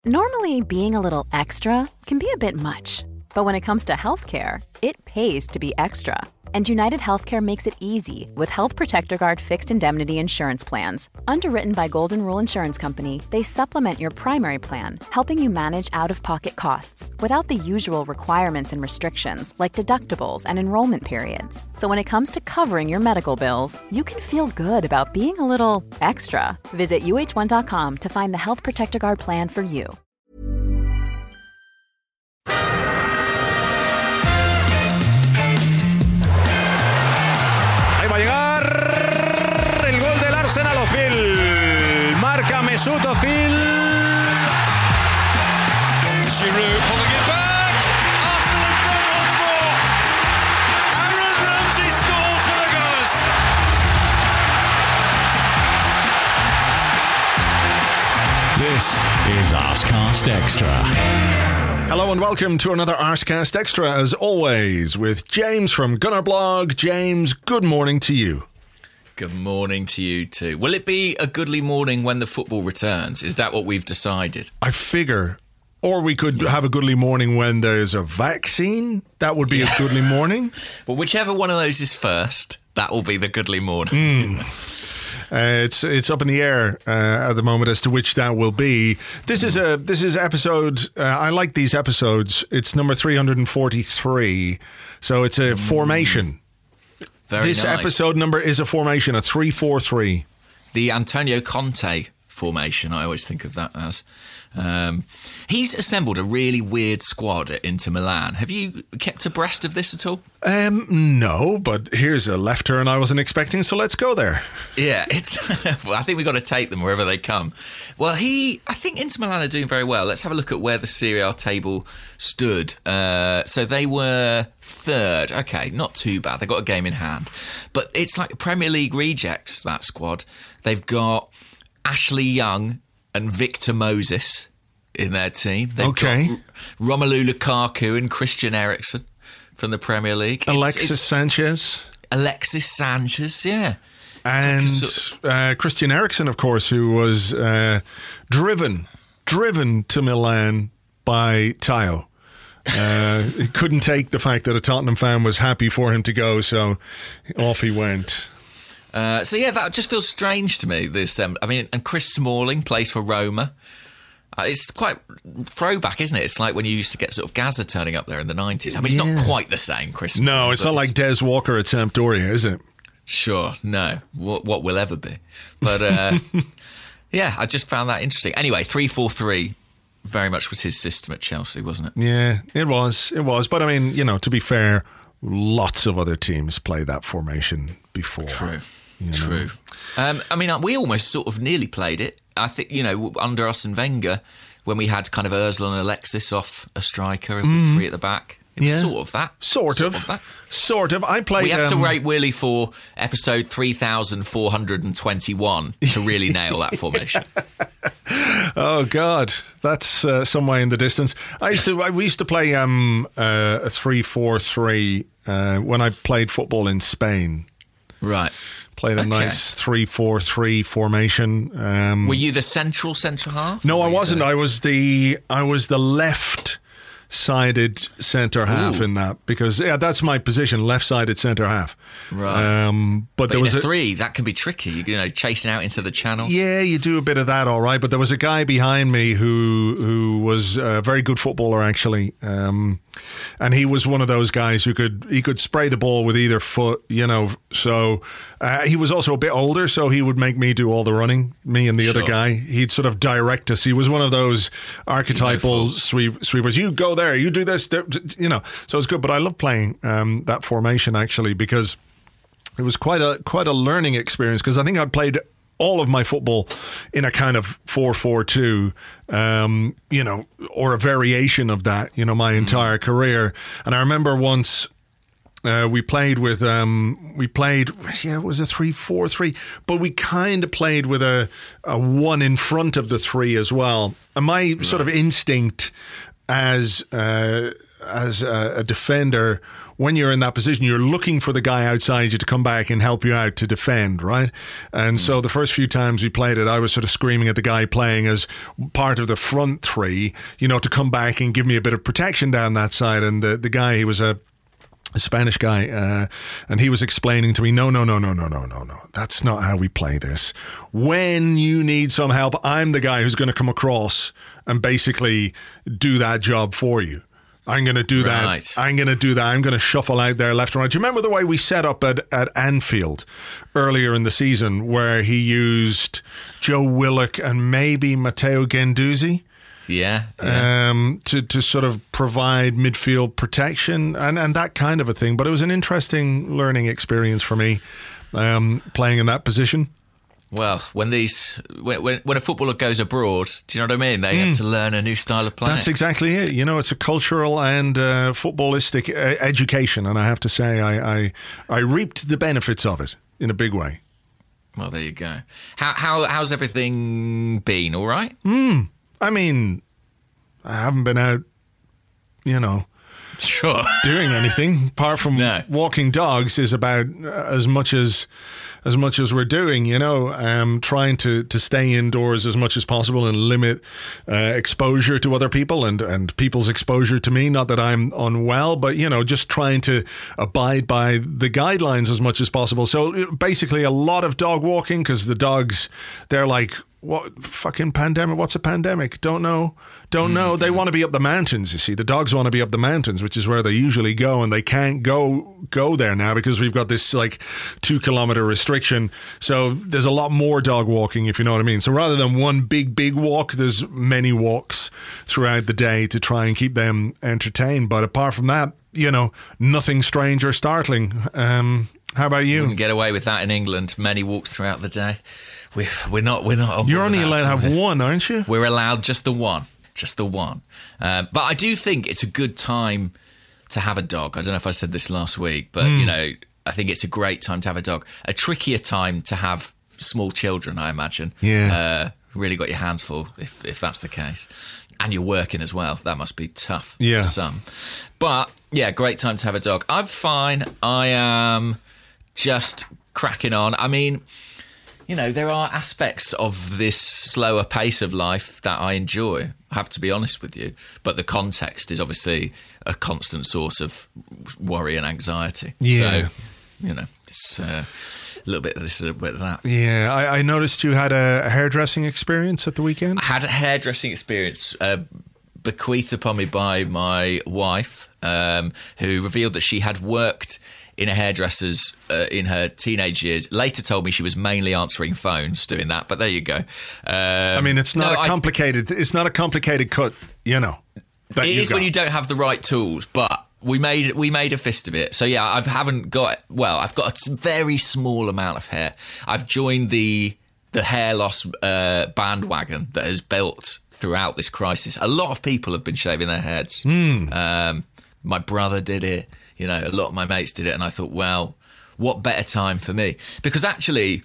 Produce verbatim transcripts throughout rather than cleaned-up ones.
Normally, being a little extra can be a bit much, but when it comes to healthcare, it pays to be extra. And United Healthcare makes it easy with Health Protector Guard fixed indemnity insurance plans. Underwritten by Golden Rule Insurance Company, they supplement your primary plan, helping you manage out-of-pocket costs without the usual requirements and restrictions like deductibles and enrollment periods. So when it comes to covering your medical bills, you can feel good about being a little extra. Visit U H one dot com to find the Health Protector Guard plan for you. Va a llegar el gol del Arsenal. Özil marca Mesut Özil. Giroud pulling it back. Arsenal in front once more. Aaron Ramsey scores for the Gunners. This is Arsecast Extra. Hello and welcome to another Arsecast Extra, as always, with James from Gunnerblog. James, good morning to you. Good morning to you too. Will it be a goodly morning when the football returns? Is that what we've decided? I figure. Or we could yeah. have a goodly morning when there's a vaccine. That would be yeah. a goodly morning. Well, whichever one of those is first, that will be the goodly morning. Mm. Uh, it's it's up in the air uh, at the moment as to which that will be. This is a this is episode. Uh, I like these episodes. It's number three hundred forty-three, so it's a mm. formation. Very this nice. episode number is a formation, a three four three. The Antonio Conte formation. I always think of that as. Um, he's assembled a really weird squad at Inter Milan. Have you kept abreast of this at all? Um, no, but here's a left turn I wasn't expecting, so let's go there. Yeah, it's. Well, I think we've got to take them wherever they come. Well, he, I think Inter Milan are doing very well. Let's have a look at where the Serie A table stood. Uh, so they were third. Okay, not too bad. They got a game in hand, but it's like Premier League rejects, that squad. They've got Ashley Young and Victor Moses in their team. They've okay. got Romelu Lukaku and Christian Eriksen from the Premier League. It's, Alexis it's, Sanchez. Alexis Sanchez, yeah. And like sort of, uh, Christian Eriksen, of course, who was uh, driven, driven to Milan by Tayo. Uh, he couldn't take the fact that a Tottenham fan was happy for him to go, so off he went. Uh, so yeah, that just feels strange to me. This, um, I mean, and Chris Smalling plays for Roma. Uh, it's quite throwback, isn't it? It's like when you used to get sort of Gaza turning up there in the nineties. I mean, yeah. it's not quite the same, Chris Smalling. No, it's not like Des Walker at Sampdoria, is it? Sure, no. What, what will ever be? But uh, yeah, I just found that interesting. Anyway, three four three very much was his system at Chelsea, wasn't it? Yeah, it was. It was. But I mean, you know, to be fair, lots of other teams play that formation before. True. You know? True. Um, I mean, we almost sort of nearly played it. I think, you know, under Arsene Wenger, when we had kind of Ozil and Alexis off a striker and mm. three at the back. It was yeah. sort of that. Sort, sort of. of that. Sort of. I played... We have um, to rate Willie for episode three thousand four hundred twenty-one to really nail that formation. Oh, God. That's uh, some way in the distance. I used to. We used to play um, uh, a three four three uh, when I played football in Spain. Right. Played a okay. nice three four three formation. Um, Were you the central centre half? No, I wasn't. The... I was the I was the left sided centre half Ooh. in that, because yeah, that's my position, left sided centre half. Right. Um, but, but there in was a a three that can be tricky. You know, chasing out into the channel. Yeah, you do a bit of that, all right. But there was a guy behind me who who was a very good footballer, actually. Um, and he was one of those guys who could he could spray the ball with either foot, you know. So uh, he was also a bit older, so he would make me do all the running, me and the sure. other guy. He'd sort of direct us. He was one of those archetypal sweep, sweepers. You go there, you do this, you know. So it's good. But I love playing um, that formation, actually, because it was quite a quite a learning experience, because I think I played all of my football in a kind of four four two, um, you know, or a variation of that, you know, my entire mm. career. And I remember once uh, we played with, um, we played, yeah, it was a three four three, but we kind of played with a, a one in front of the three as well. And my right. sort of instinct as uh, as a, a defender, when you're in that position, you're looking for the guy outside you to come back and help you out to defend, right? And mm. so the first few times we played it, I was sort of screaming at the guy playing as part of the front three, you know, to come back and give me a bit of protection down that side. And the, the guy, he was a a Spanish guy, uh, and he was explaining to me, no, no, no, no, no, no, no, no. That's not how we play this. When you need some help, I'm the guy who's going to come across and basically do that job for you. I'm going to do right. that. I'm going to do that. I'm going to shuffle out there left and right. Do you remember the way we set up at, at Anfield earlier in the season where he used Joe Willock and maybe Matteo Guendouzi? Yeah, yeah. Um, to, to sort of provide midfield protection and, and that kind of a thing. But it was an interesting learning experience for me, um, playing in that position. Well, when these when, when when a footballer goes abroad, do you know what I mean? They mm. have to learn a new style of play. That's exactly it. You know, it's a cultural and uh, footballistic uh, education, and I have to say, I, I I reaped the benefits of it in a big way. Well, there you go. How how how's everything been? All right? Mm. I mean, I haven't been out, you know, sure, doing anything apart from no. walking dogs is about as much as as much as we're doing, you know, um, trying to, to stay indoors as much as possible and limit uh, exposure to other people and, and people's exposure to me. Not that I'm unwell, but, you know, just trying to abide by the guidelines as much as possible. So basically a lot of dog walking because the dogs, they're like, what fucking pandemic? What's a pandemic? Don't know. Don't know. They want to be up the mountains, you see. The dogs want to be up the mountains, which is where they usually go, and they can't go go there now because we've got this like two kilometer restriction. So there's a lot more dog walking, if you know what I mean. So rather than one big, big walk, there's many walks throughout the day to try and keep them entertained. But apart from that, you know, nothing strange or startling. Um, how about you? Wouldn't get away with that in England. Many walks throughout the day. We're, we're not. We're not. On You're only allowed to have we? one, aren't you? We're allowed just the one, just the one. Um, but I do think it's a good time to have a dog. I don't know if I said this last week, but mm. you know, I think it's a great time to have a dog. A trickier time to have small children, I imagine. Yeah. Uh, really got your hands full if if that's the case, and you're working as well. That must be tough yeah. for some. But yeah, great time to have a dog. I'm fine. I am just cracking on. I mean, you know, there are aspects of this slower pace of life that I enjoy, I have to be honest with you. But the context is obviously a constant source of worry and anxiety. Yeah. So, you know, it's uh, a little bit of this, a little bit of that. Yeah, I, I noticed you had a hairdressing experience at the weekend. I had a hairdressing experience uh, bequeathed upon me by my wife, um, who revealed that she had worked in a hairdresser's uh, in her teenage years. Later told me she was mainly answering phones doing that, but there you go. Um, I mean, it's not no, a complicated. I, it's not a complicated cut, you know. It is got. When you don't have the right tools, but we made we made a fist of it. So yeah, I haven't got. Well, I've got a very small amount of hair. I've joined the the hair loss uh, bandwagon that has built throughout this crisis. A lot of people have been shaving their heads. Mm. Um, my brother did it. You know, a lot of my mates did it, and I thought, well, what better time for me? Because actually,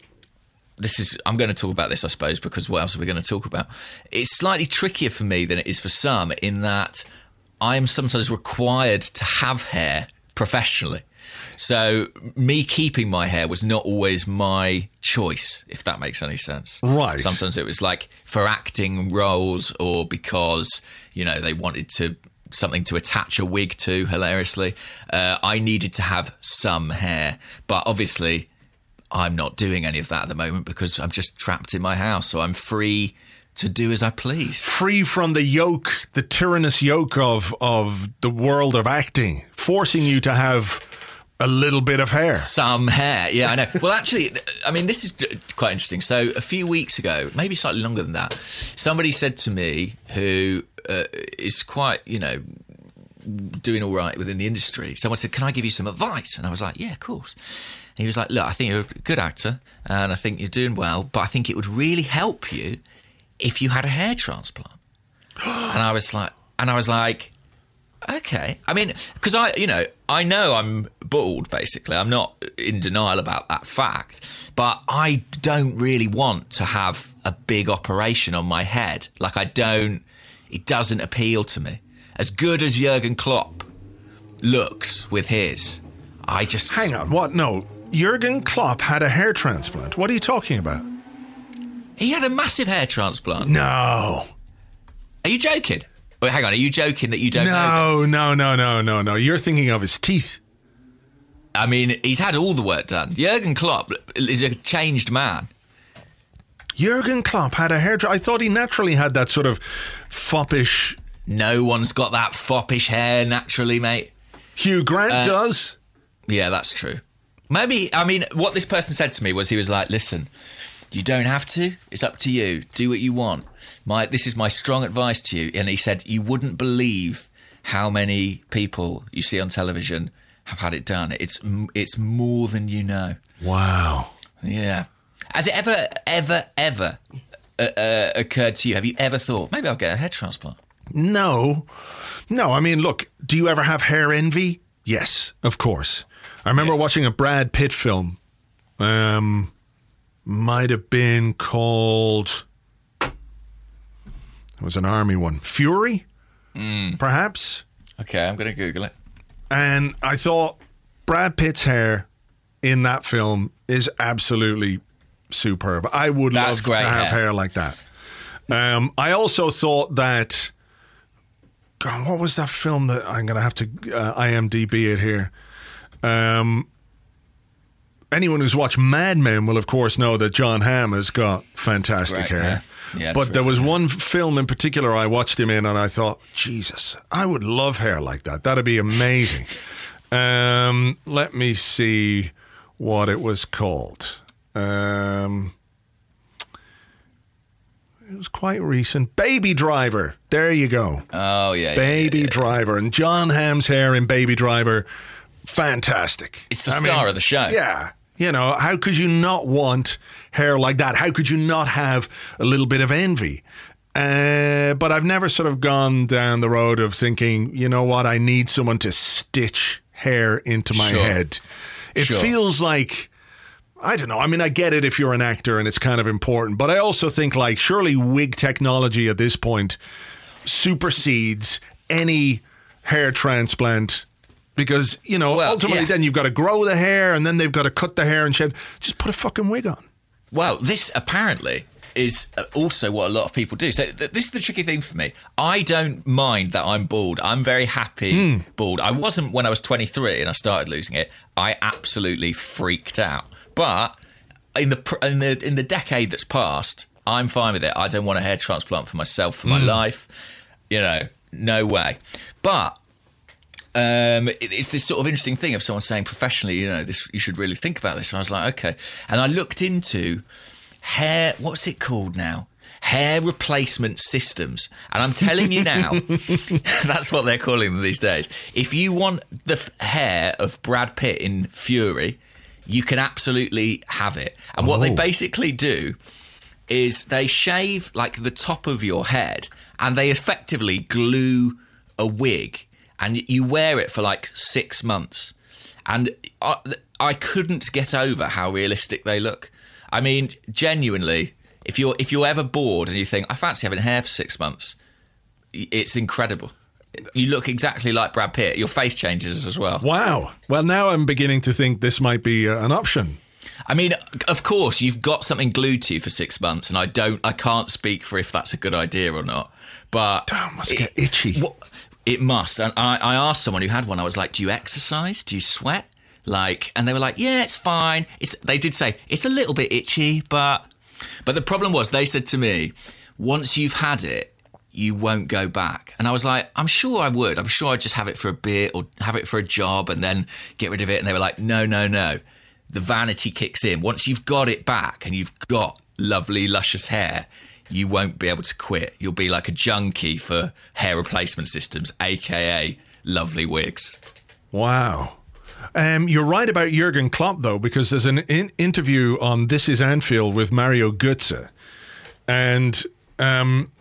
this is, I'm going to talk about this, I suppose, because what else are we going to talk about? It's slightly trickier for me than it is for some, in that I am sometimes required to have hair professionally. So me keeping my hair was not always my choice, if that makes any sense. Right. Sometimes it was like for acting roles, or because, you know, they wanted to something to attach a wig to, hilariously. Uh, I needed to have some hair. But obviously, I'm not doing any of that at the moment because I'm just trapped in my house. So I'm free to do as I please. Free from the yoke, the tyrannous yoke of, of the world of acting, forcing you to have a little bit of hair. Some hair, yeah, I know. Well, actually, I mean, this is quite interesting. So a few weeks ago, maybe slightly longer than that, somebody said to me who uh, is quite, you know, doing all right within the industry. Someone said, can I give you some advice? And I was like, yeah, of course. And he was like, look, I think you're a good actor and I think you're doing well, but I think it would really help you if you had a hair transplant. And I was like, and I was like, okay. I mean, because I, you know, I know I'm bald, basically. I'm not in denial about that fact. But I don't really want to have a big operation on my head. Like, I don't, it doesn't appeal to me. as good as Jurgen Klopp looks with his, I just... Hang on, what? No, Jurgen Klopp had a hair transplant. What are you talking about? He had a massive hair transplant. No. Are you joking? Wait, hang on, are you joking that you don't know? No, no, no, no, no, no. You're thinking of his teeth. I mean, he's had all the work done. Jurgen Klopp is a changed man. Jurgen Klopp had a hair... Tra- I thought he naturally had that sort of foppish... No one's got that foppish hair naturally, mate. Hugh Grant Uh, does. Yeah, that's true. Maybe, I mean, what this person said to me was he was like, listen, you don't have to. It's up to you. Do what you want. My This is my strong advice to you. And he said, you wouldn't believe how many people you see on television have had it done. It's it's more than you know. Wow. Yeah. Has it ever, ever, ever uh, uh, occurred to you? Have you ever thought, maybe I'll get a hair transplant? No. No, I mean, look, do you ever have hair envy? Yes, of course. I remember Yeah. watching a Brad Pitt film. Um, might have been called... It was an army one. Fury? Mm. Perhaps? Okay, I'm going to Google it. And I thought Brad Pitt's hair in that film is absolutely superb. I would That's love great to have hair. hair like that. Um, I also thought that... God, what was that film that I'm going to have to uh, I M D B it here? Um, anyone who's watched Mad Men will, of course, know that John Hamm has got fantastic Great hair. hair. Yeah, but there was terrific. one film in particular I watched him in and I thought, Jesus, I would love hair like that. That'd be amazing. um, let me see what it was called. Um, it was quite recent. Baby Driver. There you go. Oh, yeah. Baby yeah, yeah. Driver. And John Hamm's hair in Baby Driver, fantastic. It's the I star mean, of the show. Yeah. You know, how could you not want hair like that? How could you not have a little bit of envy? Uh, but I've never sort of gone down the road of thinking, you know what, I need someone to stitch hair into my Sure. head. It Sure. feels like, I don't know. I mean, I get it if you're an actor and it's kind of important, but I also think like surely wig technology at this point supersedes any hair transplant because, you know, Well, ultimately yeah. then you've got to grow the hair and then they've got to cut the hair and shave. Just put a fucking wig on. Well, this apparently is also what a lot of people do. So th- this is the tricky thing for me. I don't mind that I'm bald. I'm very happy bald. I wasn't when I was twenty-three and I started losing it. I absolutely freaked out. But in the pr- in the in the decade that's passed, I'm fine with it. I don't want a hair transplant for myself for my life. You know, no way. But um, it, it's this sort of interesting thing of someone saying professionally, you know, this you should really think about this. And I was like, okay. And I looked into hair. What's it called now? Hair replacement systems. And I'm telling you now, that's what they're calling them these days. If you want the f- hair of Brad Pitt in Fury, you can absolutely have it. And what they Oh. basically do is they shave like the top of your head and they effectively glue a wig and you wear it for like six months. And I, I couldn't get over how realistic they look. I mean, genuinely, if you're if you're ever bored and you think, I fancy having hair for six months, it's incredible. You look exactly like Brad Pitt. Your face changes as well. Wow. Well, now I'm beginning to think this might be uh, an option. I mean, of course, you've got something glued to you for six months, and I don't, I can't speak for if that's a good idea or not. But Damn, must get itchy. What, it must. And I, I asked someone who had one. I was like, "Do you exercise? Do you sweat?" Like, and they were like, "Yeah, it's fine." It's. They did say it's a little bit itchy, but but the problem was they said to me, once you've had it, you won't go back. And I was like, I'm sure I would. I'm sure I'd just have it for a bit or have it for a job and then get rid of it. And they were like, no, no, no. The vanity kicks in. Once you've got it back and you've got lovely, luscious hair, you won't be able to quit. You'll be like a junkie for hair replacement systems, A K A lovely wigs. Wow. Um, you're right about Jurgen Klopp, though, because there's an in- interview on This Is Anfield with Mario Götze. And... Um,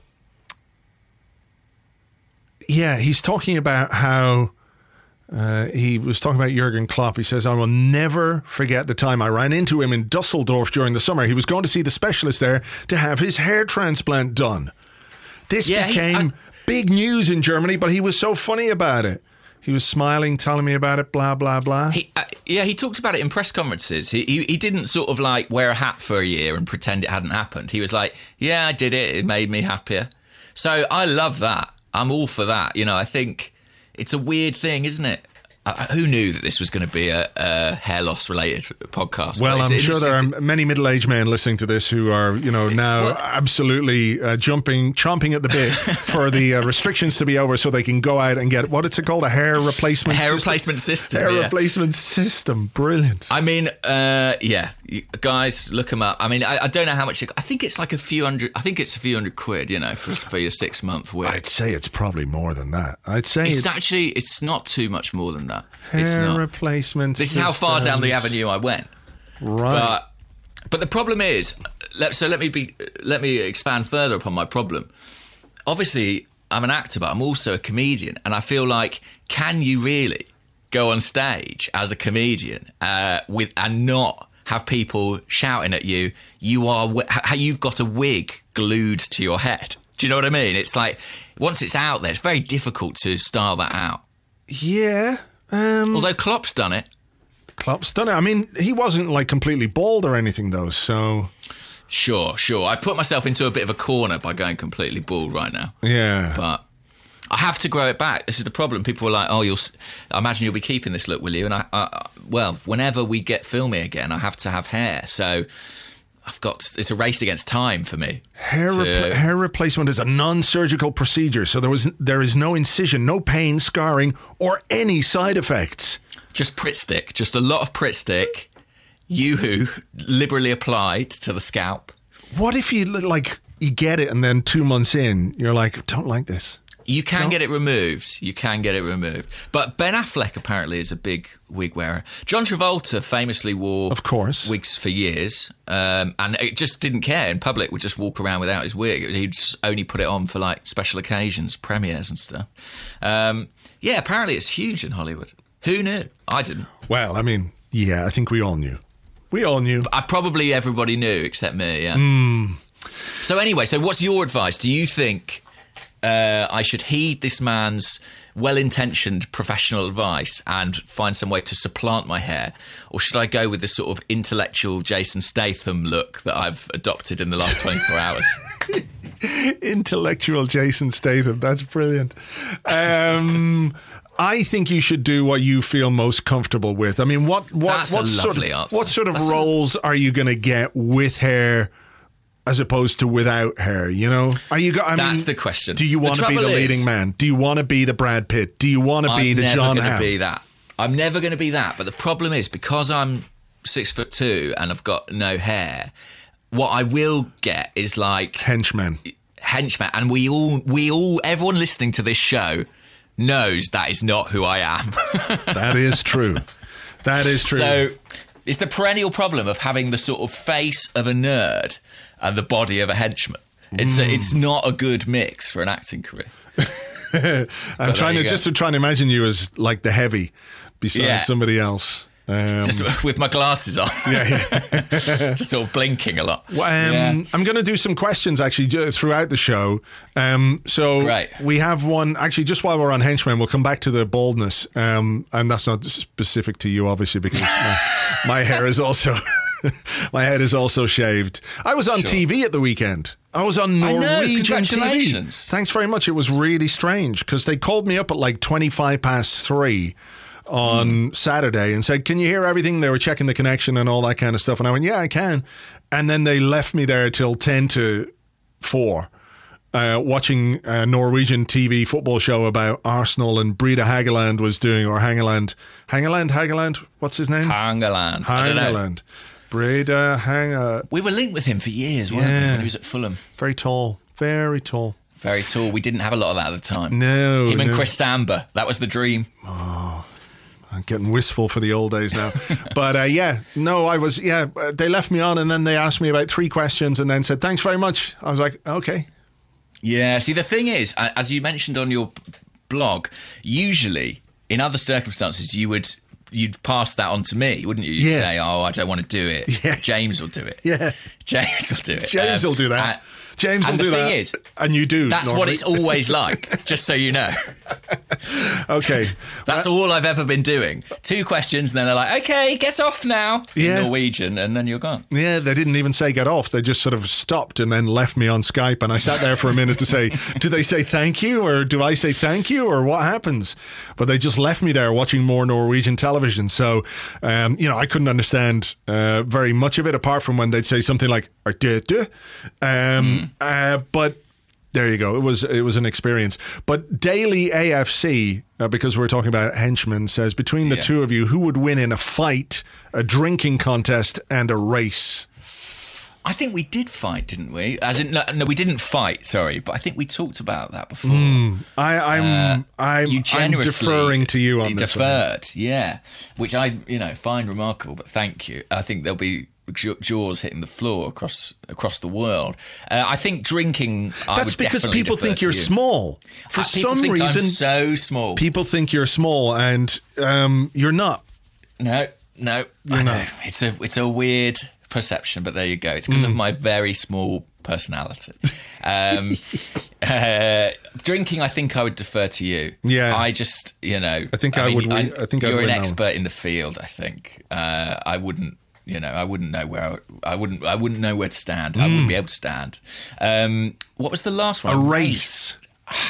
Yeah, he's talking about how uh, he was talking about Jurgen Klopp. He says, I will never forget the time I ran into him in Dusseldorf during the summer. He was going to see the specialist there to have his hair transplant done. This Yeah, he's- became I- big news in Germany, but he was so funny about it. He was smiling, telling me about it, blah, blah, blah. He, uh, yeah, he talked about it in press conferences. He, he he didn't sort of like wear a hat for a year and pretend it hadn't happened. He was like, yeah, I did it. It made me happier. So I love that. I'm all for that. You know, I think it's a weird thing, isn't it? Uh, who knew that this was going to be a, a hair loss related podcast? Well, But I'm it's sure there are interesting. many middle-aged men listening to this who are, you know, now Well- absolutely uh, jumping, chomping at the bit for the uh, restrictions to be over so they can go out and get, what is it called, a hair replacement hair system? replacement system. Hair yeah. replacement system. Brilliant. I mean, uh, yeah, you, guys, look them up. I mean, I, I don't know how much. It, I think it's like a few hundred. I think it's a few hundred quid, you know, for for your six month wig. I'd say it's probably more than that. I'd say It's it, actually, it's not too much more than that. hair It's not. replacement This is how far down the systems. avenue I went. Right. But but the problem is, let, so let me be let me expand further upon my problem. Obviously, I'm an actor, but I'm also a comedian, and I feel like, can you really go on stage as a comedian uh, with and not have people shouting at you? You are how you've got a wig glued to your head. Do you know what I mean? It's like once it's out there, it's very difficult to style that out. yeah. Um, Although Klopp's done it. Klopp's done it. I mean, he wasn't like completely bald or anything though, so Sure, sure. I've put myself into a bit of a corner by going completely bald right now. yeah. But I have to grow it back. This is the problem. People are like, "Oh, you'll." s- I imagine you'll be keeping this look, will you? And I, I, well, whenever we get filming again, I have to have hair. So I've got. It's a race against time for me. Hair, to- repla- hair replacement is a non-surgical procedure, so there was there is no incision, no pain, scarring, or any side effects. Just Pritt stick. Just a lot of Pritt stick. Yoo-hoo liberally applied to the scalp. What if you like you get it and then two months in you're like, don't like this? You can Don't- get it removed. You can get it removed. But Ben Affleck apparently is a big wig wearer. John Travolta famously wore Of course. wigs for years, um, and it just didn't care in public. Would just walk around without his wig. He'd just only put it on for like special occasions, premieres and stuff. Um, yeah, apparently it's huge in Hollywood. Who knew? I didn't. Well, I mean, yeah, I think we all knew. We all knew. I probably everybody knew except me. Yeah. Hmm. So anyway, so what's your advice? Do you think uh, I should heed this man's well-intentioned professional advice and find some way to supplant my hair, or should I go with the sort of intellectual Jason Statham look that I've adopted in the last twenty-four hours? Intellectual Jason Statham. That's brilliant. Um, I think you should do what you feel most comfortable with. I mean, what what That's a what sort lovely of answer. what sort of That's a- roles are you going to get with hair as opposed to without hair? You know, are you? go- I That's mean, the question. Do you The want to be the trouble leading is- man? Do you want to be the Brad Pitt? Do you want to be I'm the never John going to Hamm? be that. I'm never going to be that. But the problem is, because I'm six foot two and I've got no hair, what I will get is like Henchman. henchman, and we all, we all, everyone listening to this show knows that is not who I am. That is true. That is true. So it's the perennial problem of having the sort of face of a nerd and the body of a henchman. It's a, it's not a good mix for an acting career. I'm trying you to go. just to try and imagine you as like the heavy beside Yeah. somebody else. Um, Just with my glasses on, yeah, yeah. just sort of blinking a lot. Well, um, Yeah. I'm going to do some questions actually j- throughout the show. Um, so Great. we have one actually just while we're on Henchmen, we'll come back to the baldness, um, and that's not specific to you, obviously, because my, my hair is also my head is also shaved. I was on Sure. T V at the weekend. I was on I know, Norwegian T V. congratulations. Thanks very much. It was really strange because they called me up at like twenty-five past three on Saturday and said, can you hear everything? They were checking the connection and all that kind of stuff. And I went, yeah, I can. And then they left me there till ten to four uh, watching a Norwegian T V football show about Arsenal, and Breda Hageland was doing, or Hangeland. Hangeland? Hageland? What's his name? Hangeland. I don't know. Hangeland. Breda Hanger. We were linked with him for years, weren't we? Yeah. When he was at Fulham. Very tall. Very tall. Very tall. We didn't have a lot of that at the time. No. Him and no. Chris Samba. That was the dream. I'm getting wistful for the old days now. But uh, yeah, no, I was, yeah, uh, they left me on and then they asked me about three questions and then said, thanks very much. I was like, okay. Yeah. See, the thing is, a- as you mentioned on your blog, usually in other circumstances, you would you'd pass that on to me, wouldn't you? You'd Yeah. say, "Oh, I don't want to do it. Yeah. James will do it. Yeah. James will do it. James Um, will do that. and- James will And the do thing that. is, and you do. That's normally. what it's always like, just so you know. Okay. That's all I've ever been doing. Two questions, and then they're like, okay, get off now. Yeah. In Norwegian, and then you're gone. Yeah, they didn't even say get off. They just sort of stopped and then left me on Skype. And I sat there for a minute to say, do they say thank you or do I say thank you or what happens? But they just left me there watching more Norwegian television. So, um, you know, I couldn't understand uh, very much of it apart from when they'd say something like, "Artete." um, mm. uh, but there you go. It was it was an experience. But Daily A F C, uh, because we're talking about henchmen, says between the yeah. two of you, who would win in a fight, a drinking contest, and a race? I think we did fight, didn't we? As in, no, no we didn't fight. Sorry, but I think we talked about that before. Mm, I, I'm uh, I'm, you I'm deferring to you on this deferred, one. yeah, which I you know find remarkable. But thank you. I think there'll be jaws hitting the floor across across the world. Uh, I think drinking. That's I would because definitely people think defer you're to you. small. For uh, people some think reason, I'm so small. People think you're small, and um, you're not. No, no, you're I know. not. It's a it's a weird perception, but there you go. It's because Mm. of my very small personality. Um, uh, drinking, I think I would defer to you. Yeah, I just you know. I think I, mean, would. I, I think you're I'd an win expert in the field. I think uh, I wouldn't. You know, I wouldn't know where I, I wouldn't. I wouldn't know where to stand. Mm. I wouldn't be able to stand. Um, what was the last one? A race.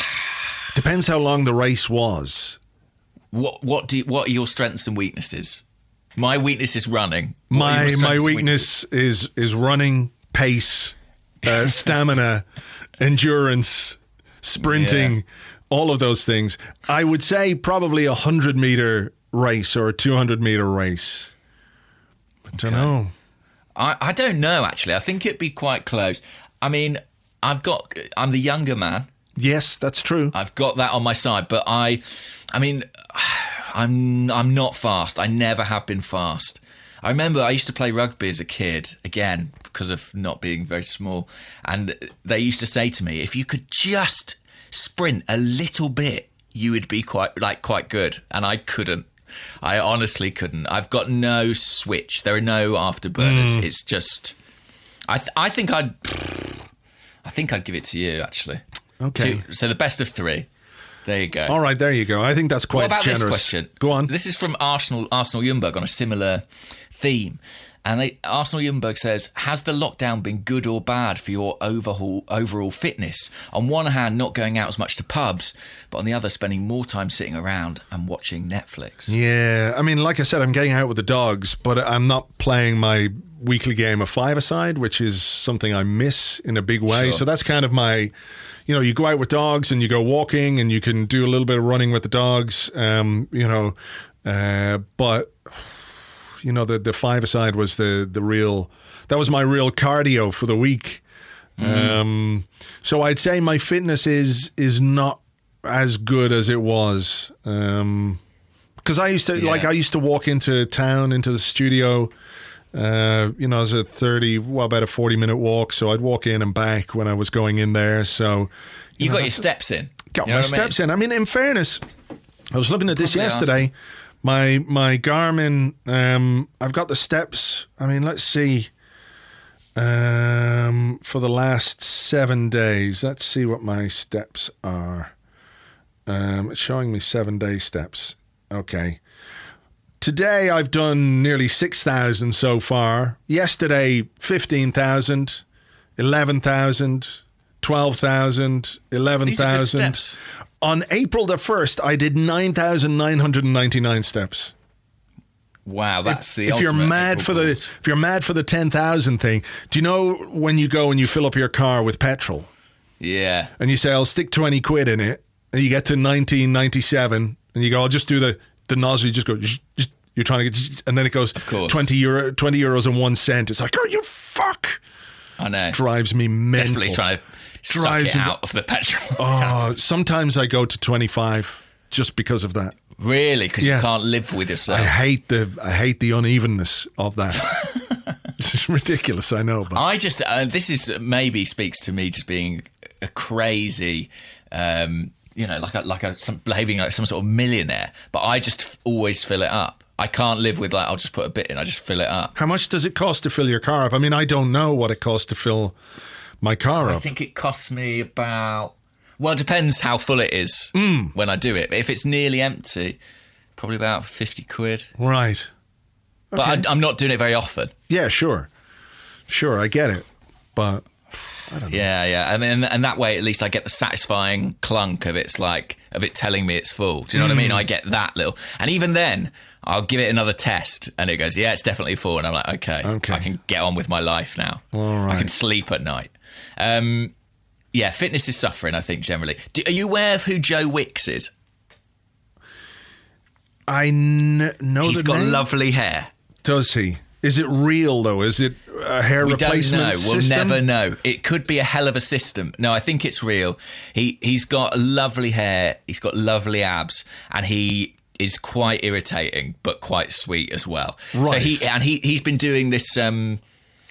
Depends how long the race was. What what do you, what are your strengths and weaknesses? My weakness is running. What are My your strengths my and weakness is is running, pace, uh, stamina, endurance, sprinting, Yeah. all of those things. I would say probably a hundred meter race or a two hundred meter race. I don't Okay. know. I, I don't know, actually. I think it'd be quite close. I mean, I've got, I'm the younger man. Yes, that's true. I've got that on my side, but I, I mean, I'm, I'm not fast. I never have been fast. I remember I used to play rugby as a kid, again, because of not being very small. And they used to say to me, if you could just sprint a little bit, you would be quite, like, quite good. And I couldn't. I honestly couldn't. I've got no switch. There are no afterburners. Mm. It's just, I, th- I think I'd, I think I'd give it to you actually. Okay. Two, so the best of three. There you go. All right, there you go. I think that's quite what about generous. this question? Go on. This is from Arsenal Arsenal Ljungberg on a similar theme. And they, Arsenal Ljungberg says, has the lockdown been good or bad for your overhaul, overall fitness? On one hand, not going out as much to pubs, but on the other, spending more time sitting around and watching Netflix. Yeah, I mean, like I said, I'm getting out with the dogs, but I'm not playing my weekly game of five-a-side, which is something I miss in a big way. Sure. So that's kind of my, you know, you go out with dogs and you go walking and you can do a little bit of running with the dogs, um, you know, uh, but... You know, the, the five-a-side was the, the real... That was my real cardio for the week. Mm. Um, so I'd say my fitness is is not as good as it was. Um, because I used to... Yeah. Like, I used to walk into town, into the studio... Uh, you know, as a thirty, well, about a forty-minute walk. So I'd walk in and back when I was going in there. So... You, you know, got your steps in. Got you know my steps I mean? in. I mean, in fairness, I was looking at this Probably yesterday... My my Garmin, um, I've got the steps. I mean, let's see. Um, for the last seven days, let's see what my steps are. Um, it's showing me seven day steps. Okay. Today I've done nearly six thousand so far. Yesterday, fifteen thousand, eleven thousand, twelve thousand, eleven thousand. On April the first, I did nine thousand nine hundred ninety-nine steps. Wow, that's the if ultimate you're mad April for the Fools. if you're mad for the ten thousand thing, do you know when you go and you fill up your car with petrol Yeah. and you say I'll stick twenty quid in it, and you get to nineteen ninety-seven and you go I'll just do the the nozzle, you just go zzz, zzz, you're trying to get, and then it goes Of course. twenty euro twenty euros and one cent. It's like, oh, you fuck. I know. Drives me mental. Desperately trying to suck Drives it me- out of the petrol. Oh, sometimes I go to twenty-five just because of that. Really? Because Yeah. you can't live with yourself. I hate the I hate the unevenness of that. It's ridiculous, I know, but I just, uh, this is maybe speaks to me just being a crazy, um, you know, like a, like a, some, behaving like some sort of millionaire, but I just f- always fill it up. I can't live with like, I'll just put a bit in, I just fill it up. how much does it cost to fill your car up? I mean, I don't know what it costs to fill my car I up. think it costs me about. Well, it depends how full it is Mm. when I do it. If it's nearly empty, probably about fifty quid. Right. But I, I'm not doing it very often. Yeah, sure. Sure, I get it. But I don't know. Yeah, yeah. I mean, and that way, at least I get the satisfying clunk of it's like of it telling me it's full. Do you know what I mean? I get that little, and even then, I'll give it another test, and it goes, yeah, it's definitely full, and I'm like, okay, Okay. I can get on with my life now. All right. I can sleep at night. Um, yeah, fitness is suffering, I think, generally. Do, are you aware of who Joe Wicks is? I kn- know He's the got name. lovely hair. Does he? Is it real, though? Is it a hair We don't replacement know. We'll system? never know. It could be a hell of a system. No, I think it's real. He he's got lovely hair. He's got lovely abs, and he is quite irritating, but quite sweet as well. So Right. he and he he's been doing this um,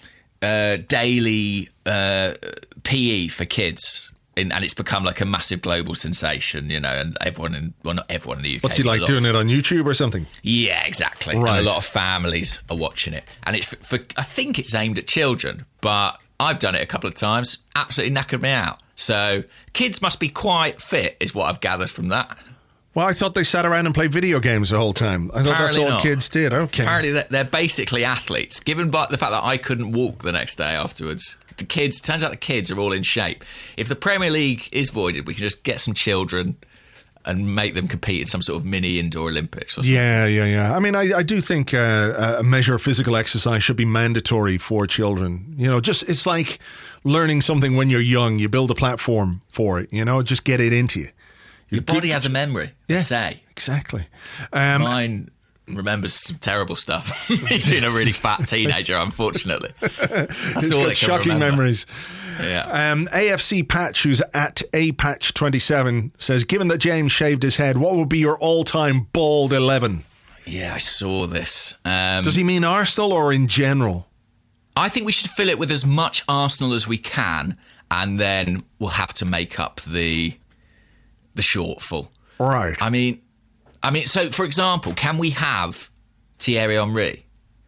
uh, daily uh, P E for kids. In, and it's become like a massive global sensation, you know, and everyone in, well, not everyone in the U K. What's he but a like, lot doing of- it on YouTube or something? Yeah, exactly. Right. And a lot of families are watching it. And it's for, I think it's aimed at children, but I've done it a couple of times. Absolutely knackered me out. So kids must be quite fit, is what I've gathered from that. Well, I thought they sat around and played video games the whole time. I thought that's Apparently all not. kids did. Okay. Apparently they're, they're basically athletes. Given by the fact that I couldn't walk the next day afterwards, the kids, turns out the kids are all in shape. If the Premier League is voided, we can just get some children and make them compete in some sort of mini indoor Olympics or something. Yeah, yeah, yeah. I mean, I, I do think uh, a measure of physical exercise should be mandatory for children. You know, just it's like learning something when you're young. You build a platform for it, you know, just get it into you. Your body has a memory, Yeah, say. exactly. Um, Mine remembers some terrible stuff. He's been a really fat teenager, unfortunately. That's He's all got it can shocking remember. memories. Yeah. Um, A F C Patch, who's at A Patch twenty-seven, says, given that James shaved his head, what would be your all-time bald eleven? Yeah, I saw this. Um, Does he mean Arsenal or in general? I think we should fill it with as much Arsenal as we can, and then we'll have to make up the the shortfall. Right. I mean, I mean. So, for example, can we have Thierry Henry?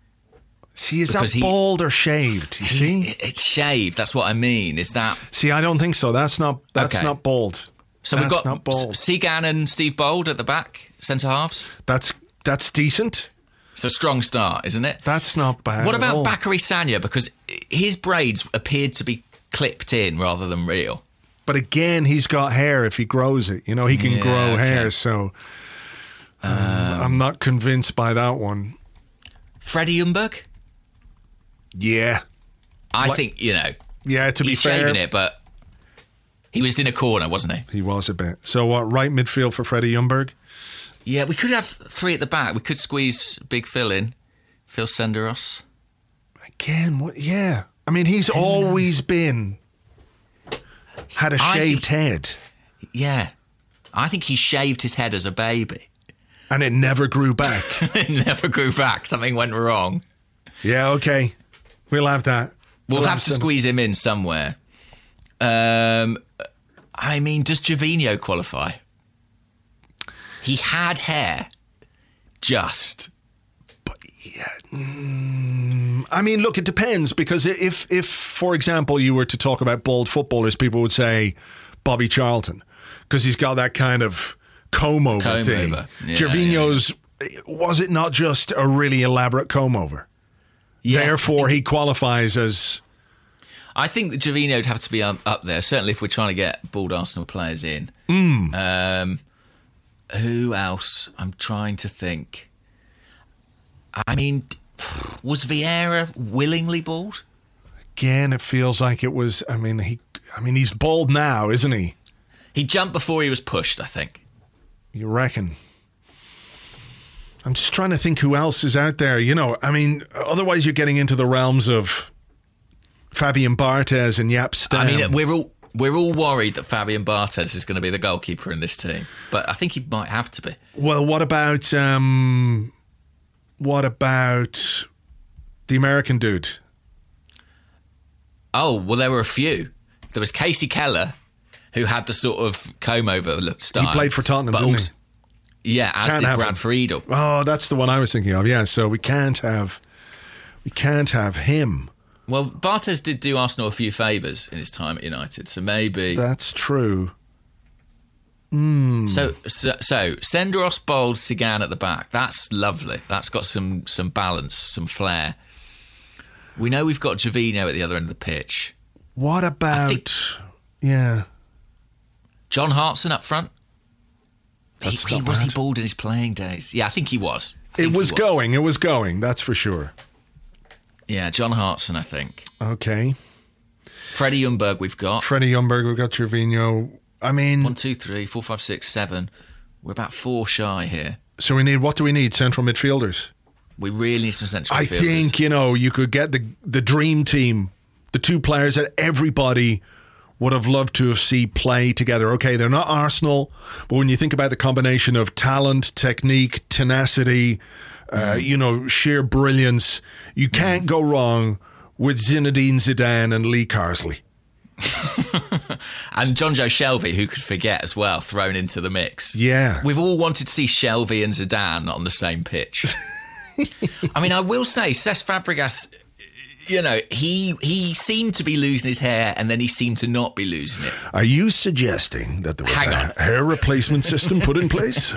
See, is because that he- bald or shaved? You see? He's- It's shaved. That's what I mean. Is that See, I don't think so. That's not That's Okay. not bald. so? That's We've not got bald. Segan and Steve Bold at the back, centre halves. That's that's decent. It's a strong start, isn't it? That's not bad. What at about all. Bakary Sagna? Because his braids appeared to be clipped in rather than real. But again, he's got hair if he grows it. You know, he can Yeah, grow okay. hair. So um, I'm not convinced by that one. Freddie Ljungberg? Yeah. I Like- think, you know, Yeah, to be he's fair, shaving it, but he was in a corner, wasn't he? he was a bit. So what, right midfield for Freddie Ljungberg? Yeah, we could have three at the back. We could squeeze Big Phil in. Phil Senderos. Again, what? Yeah. I mean, he's always been had a I shaved think- head, Yeah. I think he shaved his head as a baby. and it never grew back. It never grew back. Something went wrong. Yeah, okay, we'll have that. We'll, have to some- squeeze him in somewhere. Um, I mean, does Gervinho qualify? He had hair. Just. I mean, look, it depends, because if, if, for example, you were to talk about bald footballers, people would say Bobby Charlton, because he's got that kind of comb over Comb thing. over. Yeah, Gervinho's, was it not just a really elaborate comb over? Yeah, Therefore, he qualifies as. I think that Gervinho would have to be um, up there, certainly if we're trying to get bald Arsenal players in. Mm. Um, who else? I'm trying to think. I mean, was Vieira willingly bald? Again, it feels like it was. I mean, he. I mean, he's bald now, isn't he? He jumped before he was pushed, I think. You reckon? I'm just trying to think who else is out there. You know, I mean, otherwise you're getting into the realms of Fabian Barthez and Jaap Stam. I mean, we're all we're all worried that Fabian Barthez is going to be the goalkeeper in this team, but I think he might have to be. Well, what about um, what about the American dude? Oh, well, there were a few. There was Casey Keller, who had the sort of comb over look style. He played for Tottenham, but didn't also, Yeah, as Can't did have Brad him. Friedel. Oh, that's the one I was thinking of. Yeah, so we can't have we can't have him. Well, Barthez did do Arsenal a few favours in his time at United, so maybe... That's true. So, so, so Senderos, Bold, Sagan at the back. That's lovely. That's got some some balance, some flair. We know we've got Gervinho at the other end of the pitch. What about... think- Yeah. John Hartson up front. He, That's he not was he bad. bald in his playing days? Yeah, I think he was. I It think he was going. It was going. That's for sure. Yeah, John Hartson, I think. Okay. Freddie Ljungberg we've got. Freddie Ljungberg, we've got Gervinho. I mean, One, two, three, four, five, six, seven. We're about four shy here. so we need, what do we need? Central midfielders. We really need some central I midfielders. think, you know, you could get the the dream team, the two players that everybody would have loved to have seen play together. Okay, they're not Arsenal, but when you think about the combination of talent, technique, tenacity, uh, you know, sheer brilliance, you can't go wrong with Zinedine Zidane and Lee Carsley. And John Joe Shelvey, who could forget as well, thrown into the mix. Yeah. We've all wanted to see Shelvey and Zidane on the same pitch. I mean, I will say, Cesc Fabregas, you know, he he seemed to be losing his hair and then he seemed to not be losing it. Are you suggesting that there was Hang a on. hair replacement system put in place?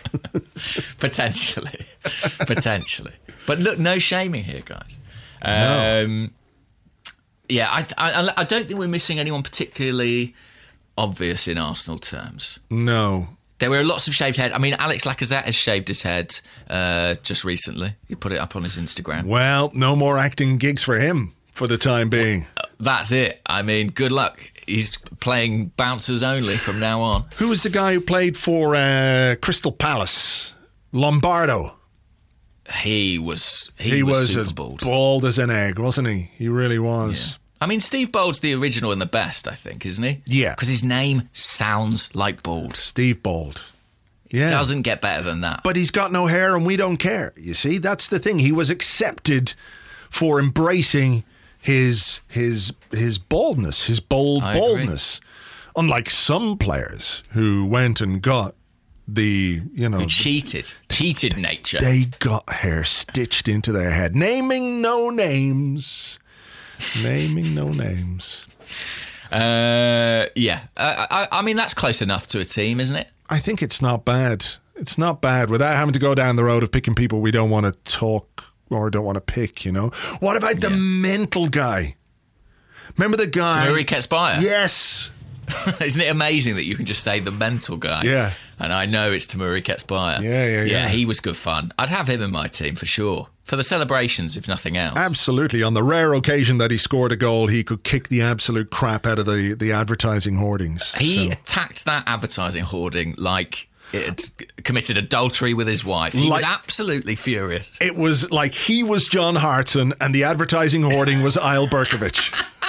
Potentially. Potentially. But look, no shaming here, guys. No. Um, yeah, I, I, I don't think we're missing anyone particularly obvious in Arsenal terms. No. There were lots of shaved head. I mean, Alex Lacazette has shaved his head uh, just recently. He put it up on his Instagram. Well, no more acting gigs for him for the time being. That's it. I mean, good luck. He's playing bouncers only from now on. Who was the guy who played for uh, Crystal Palace? Lombardo. He was he, He, was, was, super as bald. bald as an egg, wasn't he? He really was. I mean, Steve Bald's the original and the best, I think, isn't he? Yeah. Because his name sounds like Bald. Steve Bald. Yeah. Doesn't get better than that. But he's got no hair and we don't care. You see, that's the thing. He was accepted for embracing his his his baldness, his bold I agree. baldness. Unlike some players who went and got the, you know, Who cheated. Cheated nature. they got hair stitched into their head. Naming no names. Naming no names. Uh, yeah. Uh, I, I mean, that's close enough to a team, isn't it? I think it's not bad. It's not bad without having to go down the road of picking people we don't want to talk or don't want to pick, you know. What about the Yeah. mental guy? Remember the guy? Tamuri Ketspire. Yes. Isn't it amazing that you can just say the mental guy? Yeah. And I know it's Tamuri Ketspire. Yeah, yeah, yeah. Yeah, he was good fun. I'd have him in my team for sure. For the celebrations, if nothing else. Absolutely. On the rare occasion that he scored a goal, he could kick the absolute crap out of the, the advertising hoardings. He So- attacked that advertising hoarding like it had committed adultery with his wife. He Like- was absolutely furious. It was like he was John Hartson and the advertising hoarding was Isle Berkovich.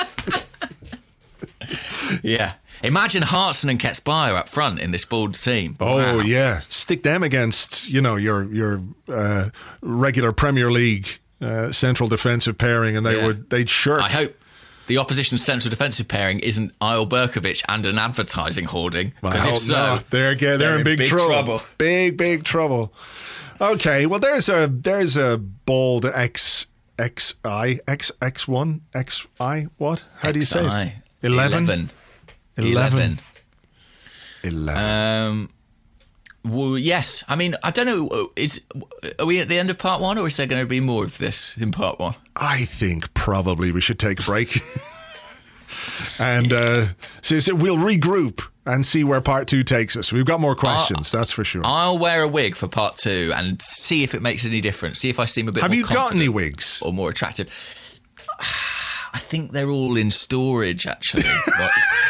Yeah. Imagine Hartson and Ketspire up front in this bald team. Oh Wow. yeah, stick them against, you know, your your uh, regular Premier League uh, central defensive pairing, and they Yeah. would they'd shirk. I hope the opposition's central defensive pairing isn't Isle Berkovich and an advertising hoarding. I Because if hope so, not. they're they're, they're in big, trouble. trouble. Big big trouble. Okay, well there's a there's a bald X X I X X one X I what? How do you say? X I. it? Eleven. Eleven. Eleven. Eleven. Eleven. Um, well, yes. I mean, I don't know. Is are we at the end of part one, or is there going to be more of this in part one? I think probably we should take a break. and uh, so, so we'll regroup and see where part two takes us. We've got more questions, that's for sure. I'll wear a wig for part two and see if it makes any difference. See if I seem a bit. Have more you got confident any wigs? or more attractive? I think they're all in storage, actually. But-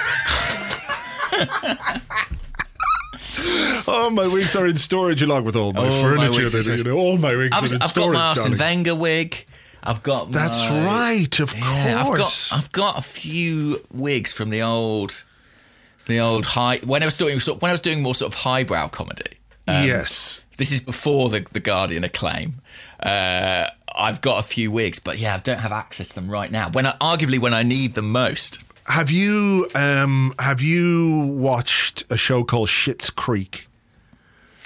Oh, my wigs are in storage along with all my All my furniture. wigs are that, you storage. know, all my wigs I've, are in I've got storage. my Arsene darling. Wenger wig. I've got. That's my- right, of Yeah, I've got. course. I've got a few wigs from the old, the old high. When I was doing sort when I was doing more sort of highbrow comedy. Um, yes. This is before the the Guardian acclaim. Uh, I've got a few wigs, but yeah, I don't have access to them right now. When I, arguably when I need them most. Have you um, have you watched a show called Schitt's Creek?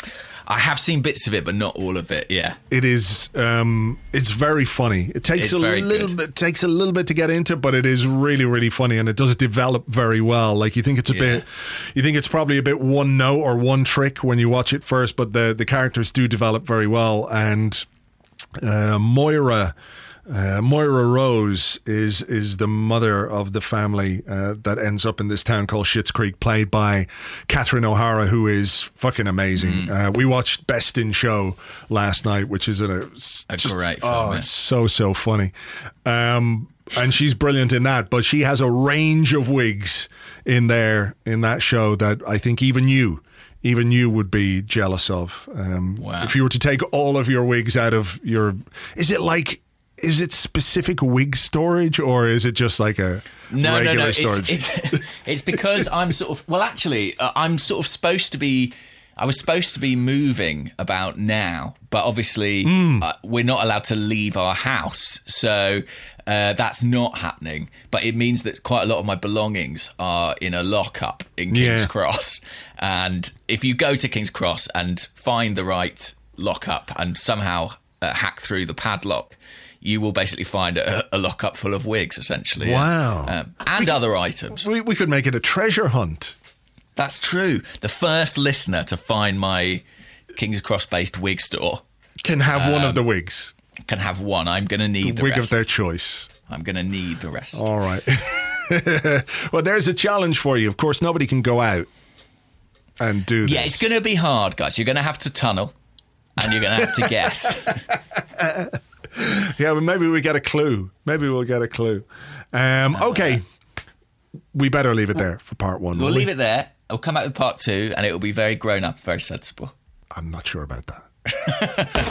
I have seen bits of it, but not all of it. Yeah, it is. Um, it's very funny. It takes It's a very little good. bit. Takes a little bit to get into, but it is really, really funny, and it does develop very well. Like you think it's a Yeah. bit, you think it's probably a bit one note or one trick when you watch it first, but the the characters do develop very well, and uh, Moira. Uh, Moira Rose is is the mother of the family uh, that ends up in this town called Schitt's Creek, played by Catherine O'Hara, who is fucking amazing. Mm. Uh, we watched Best in Show last night, which is a, A just, great film, Oh, yeah. it's so so funny, um, and she's brilliant in that. But she has a range of wigs in there in that show that I think even you. Even you would be jealous of. Um, Wow. If you were to take all of your wigs out of your, is it like? Is it specific wig storage, or is it just like a No, regular no, no. storage? It's, it's, it's because I'm sort of. Well, actually, uh, I'm sort of supposed to be. I was supposed to be moving about now, but obviously Hmm. uh, we're not allowed to leave our house, so uh, that's not happening. But it means that quite a lot of my belongings are in a lockup in King's Yeah. Cross, and if you go to King's Cross and find the right lockup and somehow uh, hack through the padlock, you will basically find a, a lockup full of wigs, essentially. yeah. Wow. Um, and other items. we, we could make it a treasure hunt. That's true. The first listener to find my King's Cross-based wig store Can have one Um, of the wigs, can have one. I'm going to need the, wig rest. of their choice. I'm going to need the rest. All right. Well, there's a challenge for you. Of course, nobody can go out and do this. Yeah, it's going to be hard, guys. You're going to have to tunnel, and you're going to have to guess. Yeah, well, maybe we get a clue. Maybe we'll get a clue. Um, okay. We better leave it there for part one. We'll won't leave we? it there. I'll come out with part two, and it will be very grown up, very sensible. I'm not sure about that.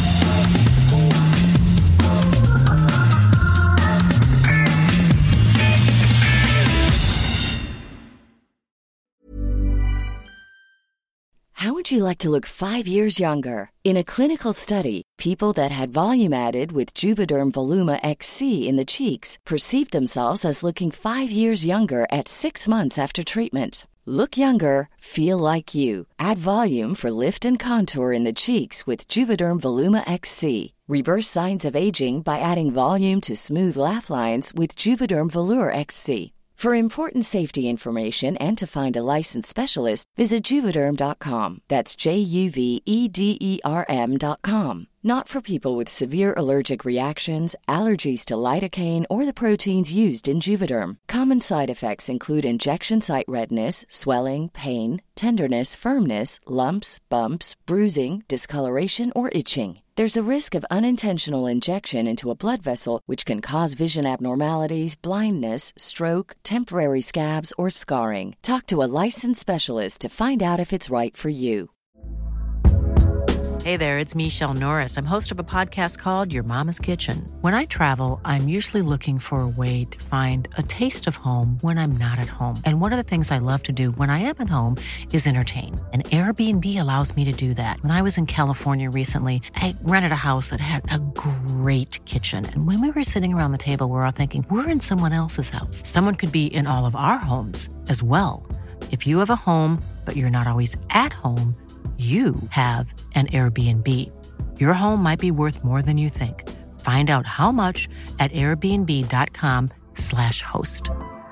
How would you like to look five years younger? In a clinical study, people that had volume added with Juvederm Voluma X C in the cheeks perceived themselves as looking five years younger at six months after treatment. Look younger, feel like you. Add volume for lift and contour in the cheeks with Juvederm Voluma X C. Reverse signs of aging by adding volume to smooth laugh lines with Juvederm Volure X C. For important safety information and to find a licensed specialist, visit Juvederm dot com. That's J U V E D E R M dot com. Not for people with severe allergic reactions, allergies to lidocaine, or the proteins used in Juvederm. Common side effects include injection site redness, swelling, pain, tenderness, firmness, lumps, bumps, bruising, discoloration, or itching. There's a risk of unintentional injection into a blood vessel, which can cause vision abnormalities, blindness, stroke, temporary scabs, or scarring. Talk to a licensed specialist to find out if it's right for you. Hey there, it's Michelle Norris. I'm host of a podcast called Your Mama's Kitchen. When I travel, I'm usually looking for a way to find a taste of home when I'm not at home. And one of the things I love to do when I am at home is entertain. And Airbnb allows me to do that. When I was in California recently, I rented a house that had a great kitchen. And when we were sitting around the table, we were all thinking, we're in someone else's house. Someone could be in all of our homes as well. If you have a home, but you're not always at home, you have an Airbnb. Your home might be worth more than you think. Find out how much at airbnb.com slash host.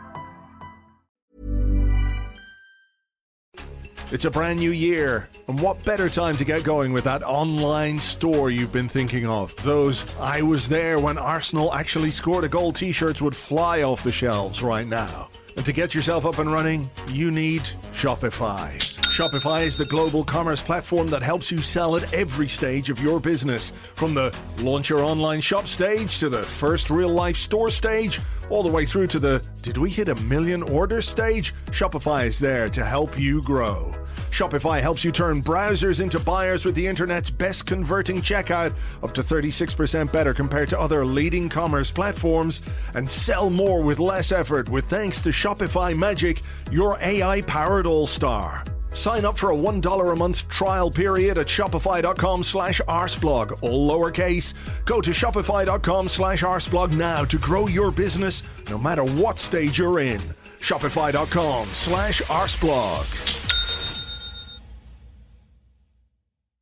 It's a brand new year, and what better time to get going with that online store you've been thinking of? Those I was there when Arsenal actually scored a goal t-shirts would fly off the shelves right now. And to get yourself up and running, you need Shopify. Shopify is the global commerce platform that helps you sell at every stage of your business. From the launch your online shop stage to the first real life store stage, all the way through to the did we hit a million orders stage? Shopify is there to help you grow. Shopify helps you turn browsers into buyers with the internet's best converting checkout, up to thirty-six percent better compared to other leading commerce platforms, and sell more with less effort with thanks to Shopify Magic, your A I-powered all-star. Sign up for a one dollar a month trial period at shopify.com slash arsblog, all lowercase. Go to shopify.com slash arsblog now to grow your business no matter what stage you're in. Shopify.com slash arsblog.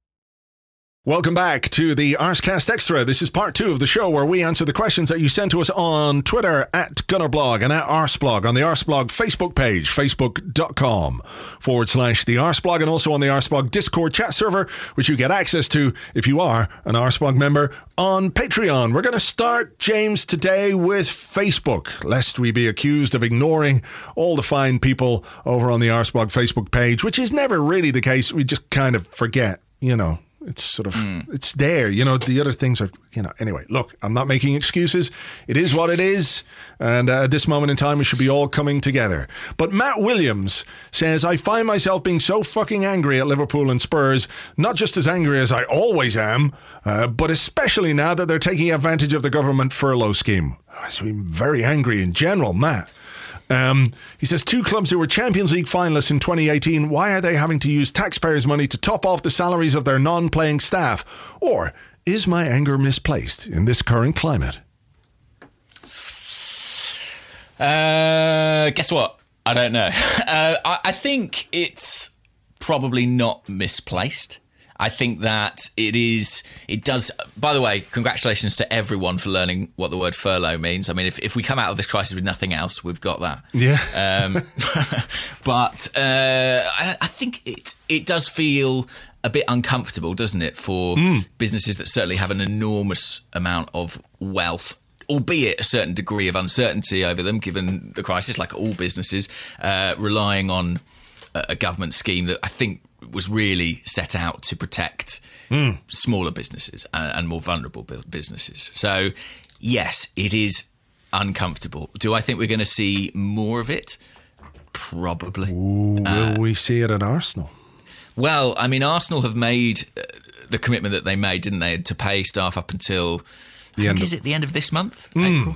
Welcome back to the Arscast Extra. This is part two of the show where we answer the questions that you sent to us on Twitter at Gunnerblog and at Arsblog on the Arsblog Facebook page, facebook.com forward slash the Arsblog, and also on the Arsblog Discord chat server, which you get access to if you are an Arsblog member on Patreon. We're going to start, James, today with Facebook, lest we be accused of ignoring all the fine people over on the Arsblog Facebook page, which is never really the case. We just kind of forget, you know. It's sort of, mm. it's there, you know, the other things are, you know, anyway, look, I'm not making excuses. It is what it is. And uh, at this moment in time, we should be all coming together. But Matt Williams says, I find myself being so fucking angry at Liverpool and Spurs, not just as angry as I always am, uh, but especially now that they're taking advantage of the government furlough scheme. I'm very angry in general, Matt. Um, he says, two clubs who were Champions League finalists in twenty eighteen, why are they having to use taxpayers' money to top off the salaries of their non-playing staff? Or is my anger misplaced in this current climate? Uh, guess what? I don't know. Uh, I, I think it's probably not misplaced. I think that it is, it does, by the way, congratulations to everyone for learning what the word furlough means. I mean, if, if we come out of this crisis with nothing else, we've got that. Yeah. Um, but uh, I, I think it it does feel a bit uncomfortable, doesn't it, for mm. businesses that certainly have an enormous amount of wealth, albeit a certain degree of uncertainty over them, given the crisis, like all businesses, uh, relying on a, a government scheme that I think was really set out to protect mm. smaller businesses and, and more vulnerable businesses. So, yes, it is uncomfortable. Do I think we're going to see more of it? Probably. Ooh, will uh, we see it at Arsenal? Well, I mean, Arsenal have made uh, the commitment that they made, didn't they, to pay staff up until, the I end think, of- is it the end of this month? Mm. April?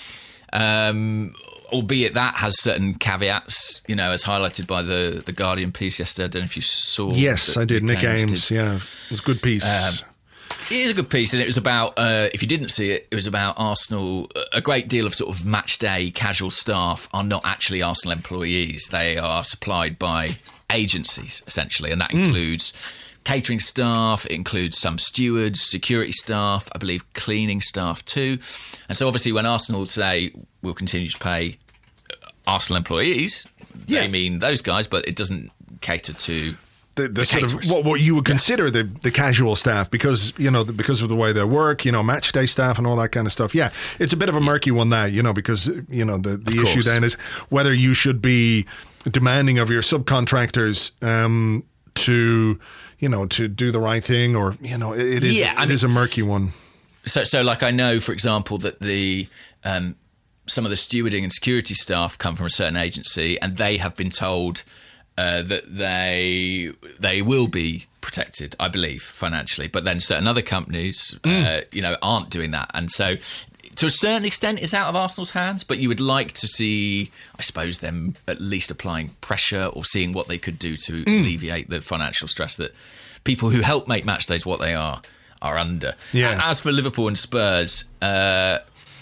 Um... Albeit that has certain caveats, you know, as highlighted by the, the Guardian piece yesterday. I don't know if you saw. Yes, I did. Nick Ames Ames, did. yeah. It was a good piece. Um, it is a good piece, and it was about, uh, if you didn't see it, it was about Arsenal. A great deal of sort of match day casual staff are not actually Arsenal employees. They are supplied by agencies, essentially, and that Mm. includes catering staff, it includes some stewards, security staff, I believe cleaning staff too. And so obviously when Arsenal say we'll continue to pay Arsenal employees, yeah. they mean those guys, but it doesn't cater to the, the, the sort of caterers. what, what you would consider yeah. the, the casual staff, because, you know, the, because of the way they work, you know, match day staff and all that kind of stuff. Yeah, it's a bit of a murky one that, you know, because, you know, the, the issue then is whether you should be demanding of your subcontractors um, to, you know, to do the right thing, or, you know, it, it is yeah, I it mean, is a murky one. So, so like I know, for example, that the um, some of the stewarding and security staff come from a certain agency, and they have been told uh, that they they will be protected, I believe, financially. But then certain other companies, mm. uh, you know, aren't doing that, and so to a certain extent, it's out of Arsenal's hands. But you would like to see, I suppose, them at least applying pressure or seeing what they could do to mm. alleviate the financial stress that people who help make match days what they are are under. Yeah. As for Liverpool and Spurs, uh,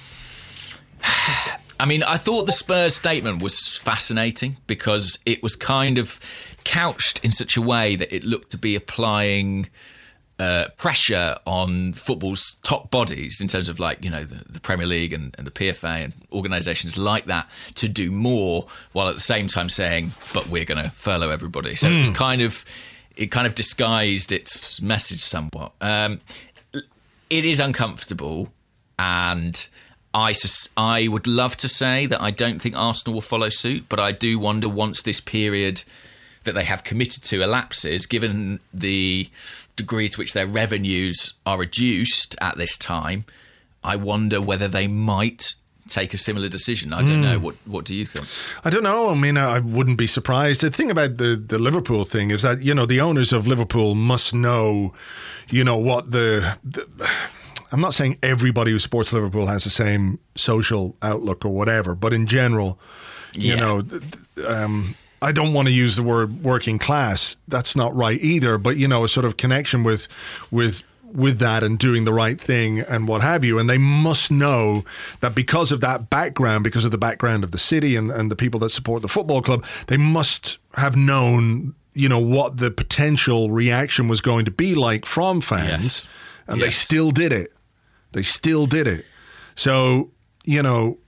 I mean, I thought the Spurs statement was fascinating because it was kind of couched in such a way that it looked to be applying uh, pressure on football's top bodies in terms of, like, you know, the, the Premier League and, and the P F A and organisations like that to do more, while at the same time saying, but we're going to furlough everybody. So mm. it was kind of... It kind of disguised its message somewhat. Um, it is uncomfortable, and I, sus- I would love to say that I don't think Arsenal will follow suit, but I do wonder, once this period that they have committed to elapses, given the degree to which their revenues are reduced at this time, I wonder whether they might take a similar decision. I don't mm. know. What What do you think? I don't know. I mean, I wouldn't be surprised. The thing about the, the Liverpool thing is that, you know, the owners of Liverpool must know, you know, what the, the... I'm not saying everybody who supports Liverpool has the same social outlook or whatever, but in general, you yeah. know... Um, I don't want to use the word working class. That's not right either. But, you know, a sort of connection with with... with that and doing the right thing and what have you. And they must know that because of that background, because of the background of the city and, and the people that support the football club, they must have known, you know, what the potential reaction was going to be like from fans, Yes. and Yes. they still did it. They still did it. So, you know,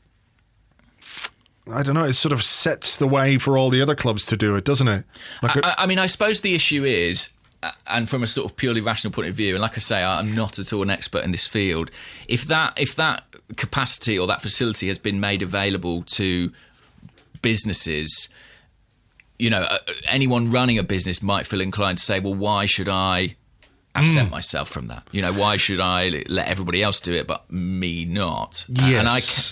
I don't know, it sort of sets the way for all the other clubs to do it, doesn't it? Like I, I mean, I suppose the issue is, uh, and from a sort of purely rational point of view, and like I say, I'm not at all an expert in this field. If that if that capacity or that facility has been made available to businesses, you know, uh, anyone running a business might feel inclined to say, well, why should I absent myself from that? You know, why should I let everybody else do it but me not? Yes. And I ca-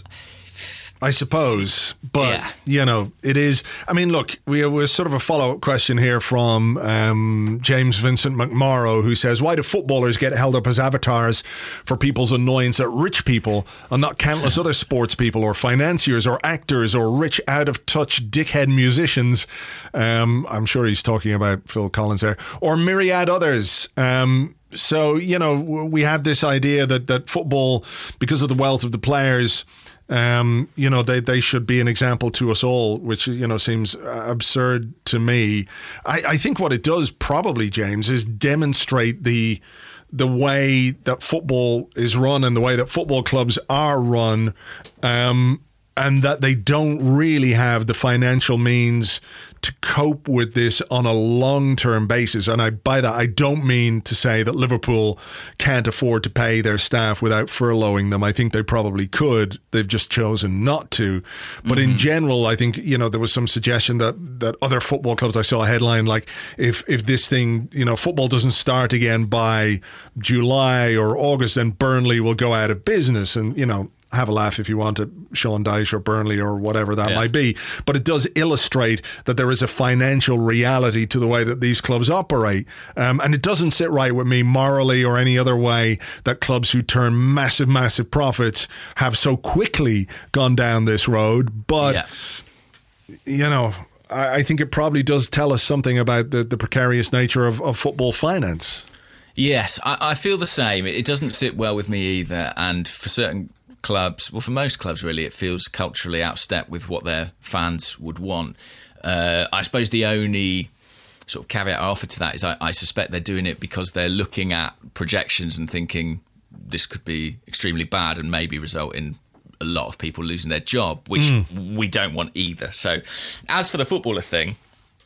I suppose, but Yeah. you know, it is. I mean, look, we we're sort of a follow-up question here from um, James Vincent McMorrow, who says, "Why do footballers get held up as avatars for people's annoyance at rich people, and not countless other sports people, or financiers, or actors, or rich, out-of-touch dickhead musicians?" Um, I'm sure he's talking about Phil Collins there, or myriad others. Um, so you know, we have this idea that that football, because of the wealth of the players, Um, you know, they, they should be an example to us all, which, you know, seems absurd to me. I, I think what it does probably, James, is demonstrate the the way that football is run and the way that football clubs are run, um, and that they don't really have the financial means to cope with this on a long-term basis. And I, by that, I don't mean to say that Liverpool can't afford to pay their staff without furloughing them. I think they probably could. They've just chosen not to. But mm-hmm. in general, I think, you know, there was some suggestion that, that other football clubs, I saw a headline like, if, if this thing, you know, football doesn't start again by July or August, then Burnley will go out of business. And, you know, have a laugh if you want at Sean Dyche or Burnley or whatever that Yeah. might be. But it does illustrate that there is a financial reality to the way that these clubs operate. Um, and it doesn't sit right with me morally or any other way that clubs who turn massive, massive profits have so quickly gone down this road. But, Yeah. you know, I, I think it probably does tell us something about the, the precarious nature of, of football finance. Yes, I, I feel the same. It doesn't sit well with me either. And for certain clubs, well, for most clubs, really, it feels culturally out of step with what their fans would want. Uh, I suppose the only sort of caveat I offer to that is I, I suspect they're doing it because they're looking at projections and thinking this could be extremely bad and maybe result in a lot of people losing their job, which mm. we don't want either. So as for the footballer thing,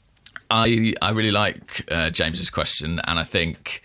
I, I really like uh, James's question, and I think...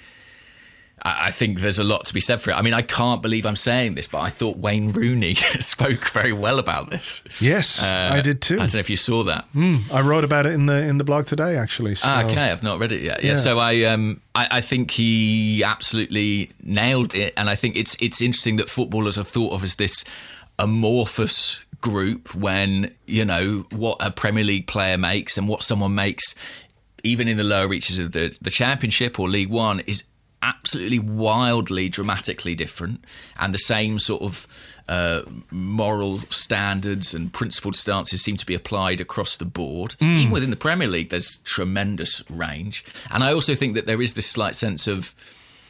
I think there's a lot to be said for it. I mean, I can't believe I'm saying this, but I thought Wayne Rooney spoke very well about this. Yes, uh, I did too. I don't know if you saw that. Mm, I wrote about it in the in the blog today, actually. So. Ah, okay, I've not read it yet. Yeah, Yeah. so I, um, I I think he absolutely nailed it, and I think it's it's interesting that footballers are thought of as this amorphous group when, you know, what a Premier League player makes and what someone makes, even in the lower reaches of the the Championship or League One, is absolutely wildly dramatically different, and the same sort of uh, moral standards and principled stances seem to be applied across the board. Mm. Even within the Premier League, there's tremendous range. And I also think that there is this slight sense of,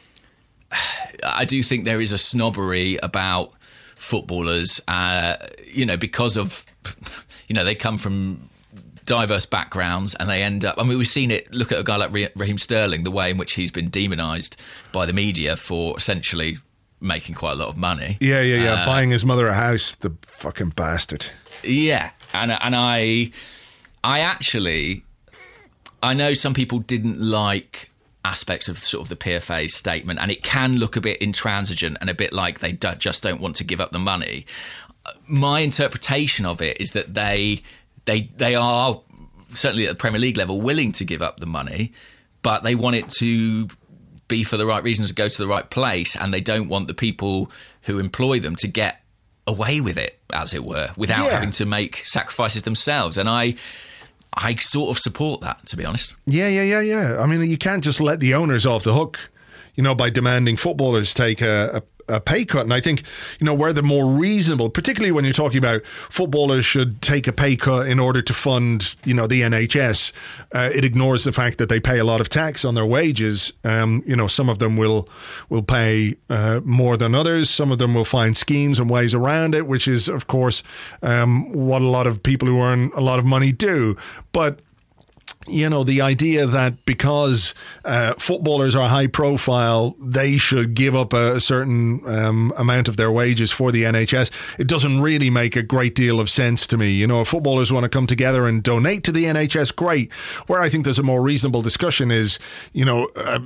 I do think there is a snobbery about footballers, uh, you know, because of, you know, they come from diverse backgrounds and they end up, I mean, we've seen it, look at a guy like Raheem Sterling, the way in which he's been demonised by the media for essentially making quite a lot of money. Yeah, yeah, yeah. Uh, Buying his mother a house, the fucking bastard. Yeah. And, and I, I actually, I know some people didn't like aspects of sort of the P F A's statement, and it can look a bit intransigent and a bit like they do, just don't want to give up the money. My interpretation of it is that they... They they are, certainly at the Premier League level, willing to give up the money, but they want it to be for the right reasons, to go to the right place, and they don't want the people who employ them to get away with it, as it were, without Yeah. having to make sacrifices themselves. And I I sort of support that, to be honest. Yeah, yeah, yeah, yeah. I mean, you can't just let the owners off the hook, you know, by demanding footballers take a, a a pay cut. And I think, you know, where the more reasonable, particularly when you're talking about footballers should take a pay cut in order to fund, you know, the N H S, uh, it ignores the fact that they pay a lot of tax on their wages. Um, you know, some of them will will pay uh, more than others. Some of them will find schemes and ways around it, which is, of course, um, what a lot of people who earn a lot of money do. But you know, the idea that because uh, footballers are high profile, they should give up a, a certain um, amount of their wages for the N H S, it doesn't really make a great deal of sense to me. You know, if footballers want to come together and donate to the N H S, great. Where I think there's a more reasonable discussion is, you know, uh,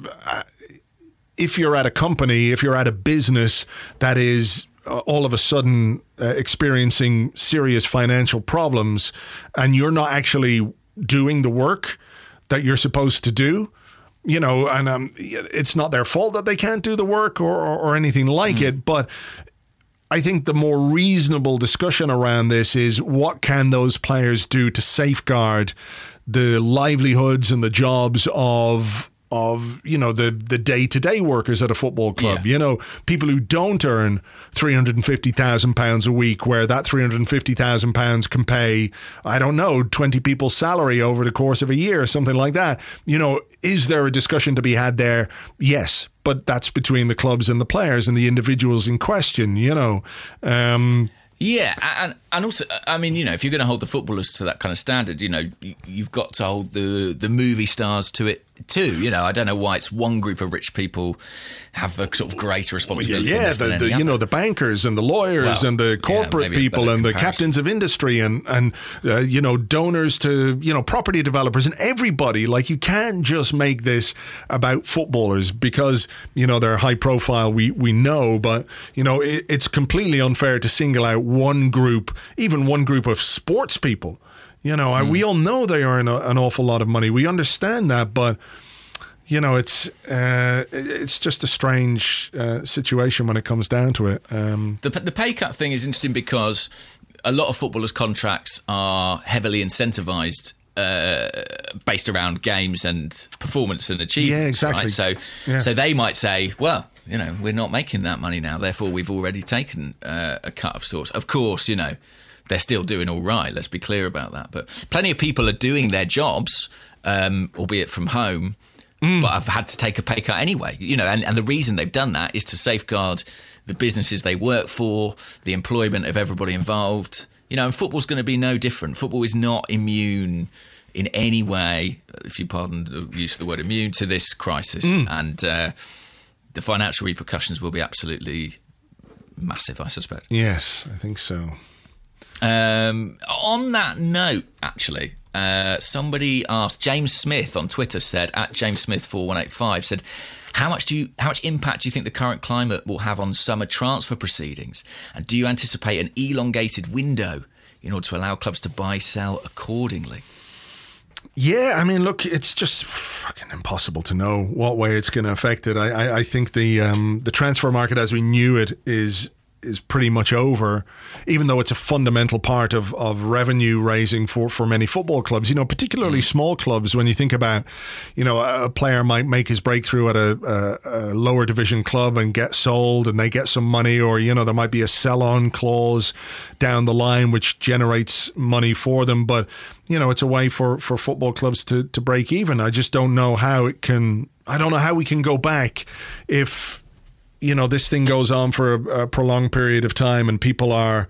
if you're at a company, if you're at a business that is uh, all of a sudden uh, experiencing serious financial problems and you're not actually doing the work that you're supposed to do, you know, and um, it's not their fault that they can't do the work or, or, or anything like mm. it. But I think the more reasonable discussion around this is what can those players do to safeguard the livelihoods and the jobs of of, you know, the, the day-to-day workers at a football club, yeah. you know, people who don't earn three hundred fifty thousand pounds a week, where that three hundred fifty thousand pounds can pay, I don't know, twenty people's salary over the course of a year, something like that. You know, is there a discussion to be had there? Yes, but that's between the clubs and the players and the individuals in question, you know. Um Yeah, and and also, I mean, you know, if you're going to hold the footballers to that kind of standard, you know, you've got to hold the the movie stars to it too. You know, I don't know why it's one group of rich people have a sort of greater responsibility. Yeah, than the, the, you other. know, the bankers and the lawyers well, and the corporate yeah, people and the captains of industry and and uh, you know, donors to, you know, property developers and everybody. Like, you can't just make this about footballers because, you know, they're high profile. We we know, but you know, it, it's completely unfair to single out one group, even one group of sports people. You know, mm. we all know they earn a, an awful lot of money. We understand that, but you know, it's uh, it's just a strange uh, situation when it comes down to it. Um, the the pay cut thing is interesting because a lot of footballers' contracts are heavily incentivised, uh, based around games and performance and achievement. Yeah, exactly. Right? So, yeah. so they might say, well, you know, we're not making that money now, therefore we've already taken uh, a cut of sorts. Of course, you know, they're still doing all right. Let's be clear about that. But plenty of people are doing their jobs, um, albeit from home. Mm. But I've had to take a pay cut anyway, you know, and, and the reason they've done that is to safeguard the businesses they work for, the employment of everybody involved. You know, and football's going to be no different. Football is not immune in any way, if you pardon the use of the word immune, to this crisis. Mm. And uh, the financial repercussions will be absolutely massive, I suspect. Yes, I think so. Um, on that note, actually... Uh, somebody asked, James Smith on Twitter said, at James Smith four one eight five, said, how much do you, how much impact do you think the current climate will have on summer transfer proceedings? And do you anticipate an elongated window in order to allow clubs to buy, sell accordingly? Yeah, I mean, look, it's just fucking impossible to know what way it's going to affect it. I, I, I think the um, the transfer market as we knew it is is pretty much over, even though it's a fundamental part of, of revenue raising for, for many football clubs, you know, particularly mm. small clubs. When you think about, you know, a player might make his breakthrough at a, a, a lower division club and get sold and they get some money, or, you know, there might be a sell-on clause down the line which generates money for them. But, you know, it's a way for, for football clubs to, to break even. I just don't know how it can, I don't know how we can go back if, you know, this thing goes on for a, a prolonged period of time and people are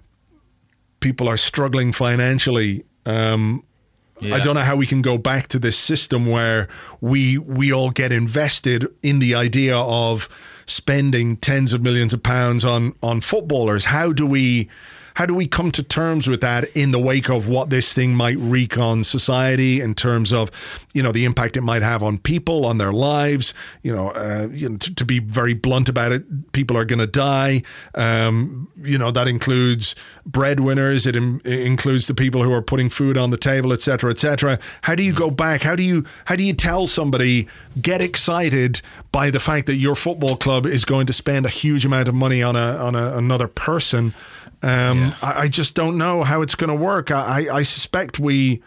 people are struggling financially. Um, yeah. I don't know how we can go back to this system where we we all get invested in the idea of spending tens of millions of pounds on on footballers. How do we how do we come to terms with that in the wake of what this thing might wreak on society in terms of, you know, the impact it might have on people, on their lives? You know, uh, you know, to, to be very blunt about it, people are going to die. Um, you know, that includes breadwinners. It, im- it includes the people who are putting food on the table, et cetera, et cetera. How do you go back? How do you how do you tell somebody, get excited by the fact that your football club is going to spend a huge amount of money on a on a, another person? Um, yeah. I, I just don't know how it's going to work. I, I suspect we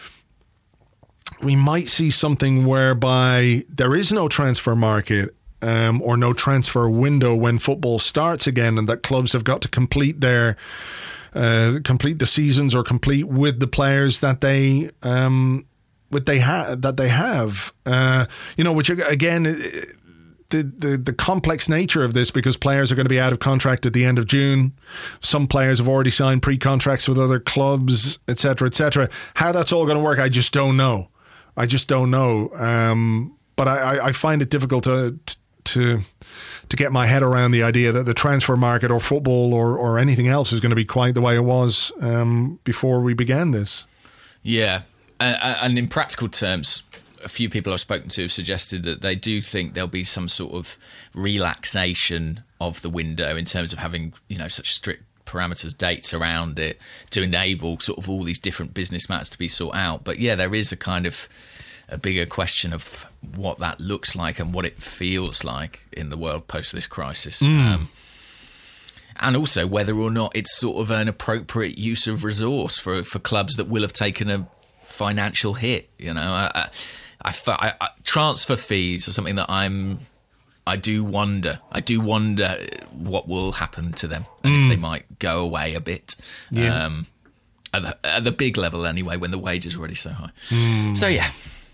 we might see something whereby there is no transfer market um, or no transfer window when football starts again, and that clubs have got to complete their uh, complete the seasons or complete with the players that they um, with they have that they have. Uh, you know, which again. It, The, the the complex nature of this, because players are going to be out of contract at the end of June. Some players have already signed pre-contracts with other clubs, et cetera, et cetera. How that's all going to work, I just don't know. I just don't know. Um, but I, I, I find it difficult to to to get my head around the idea that the transfer market or football or, or anything else is going to be quite the way it was um, before we began this. Yeah, uh, and in practical terms, a few people I've spoken to have suggested that they do think there'll be some sort of relaxation of the window in terms of having, you know, such strict parameters, dates around it to enable sort of all these different business matters to be sorted out. But yeah, there is a kind of a bigger question of what that looks like and what it feels like in the world post this crisis. Mm. Um, and also whether or not it's sort of an appropriate use of resource for, for clubs that will have taken a financial hit. You know, I, I, I, I, transfer fees are something that I'm, I do wonder. I do wonder what will happen to them and mm. if they might go away a bit. Yeah. Um, at the, at the big level anyway, when the wage is already so high. Mm. So, yeah.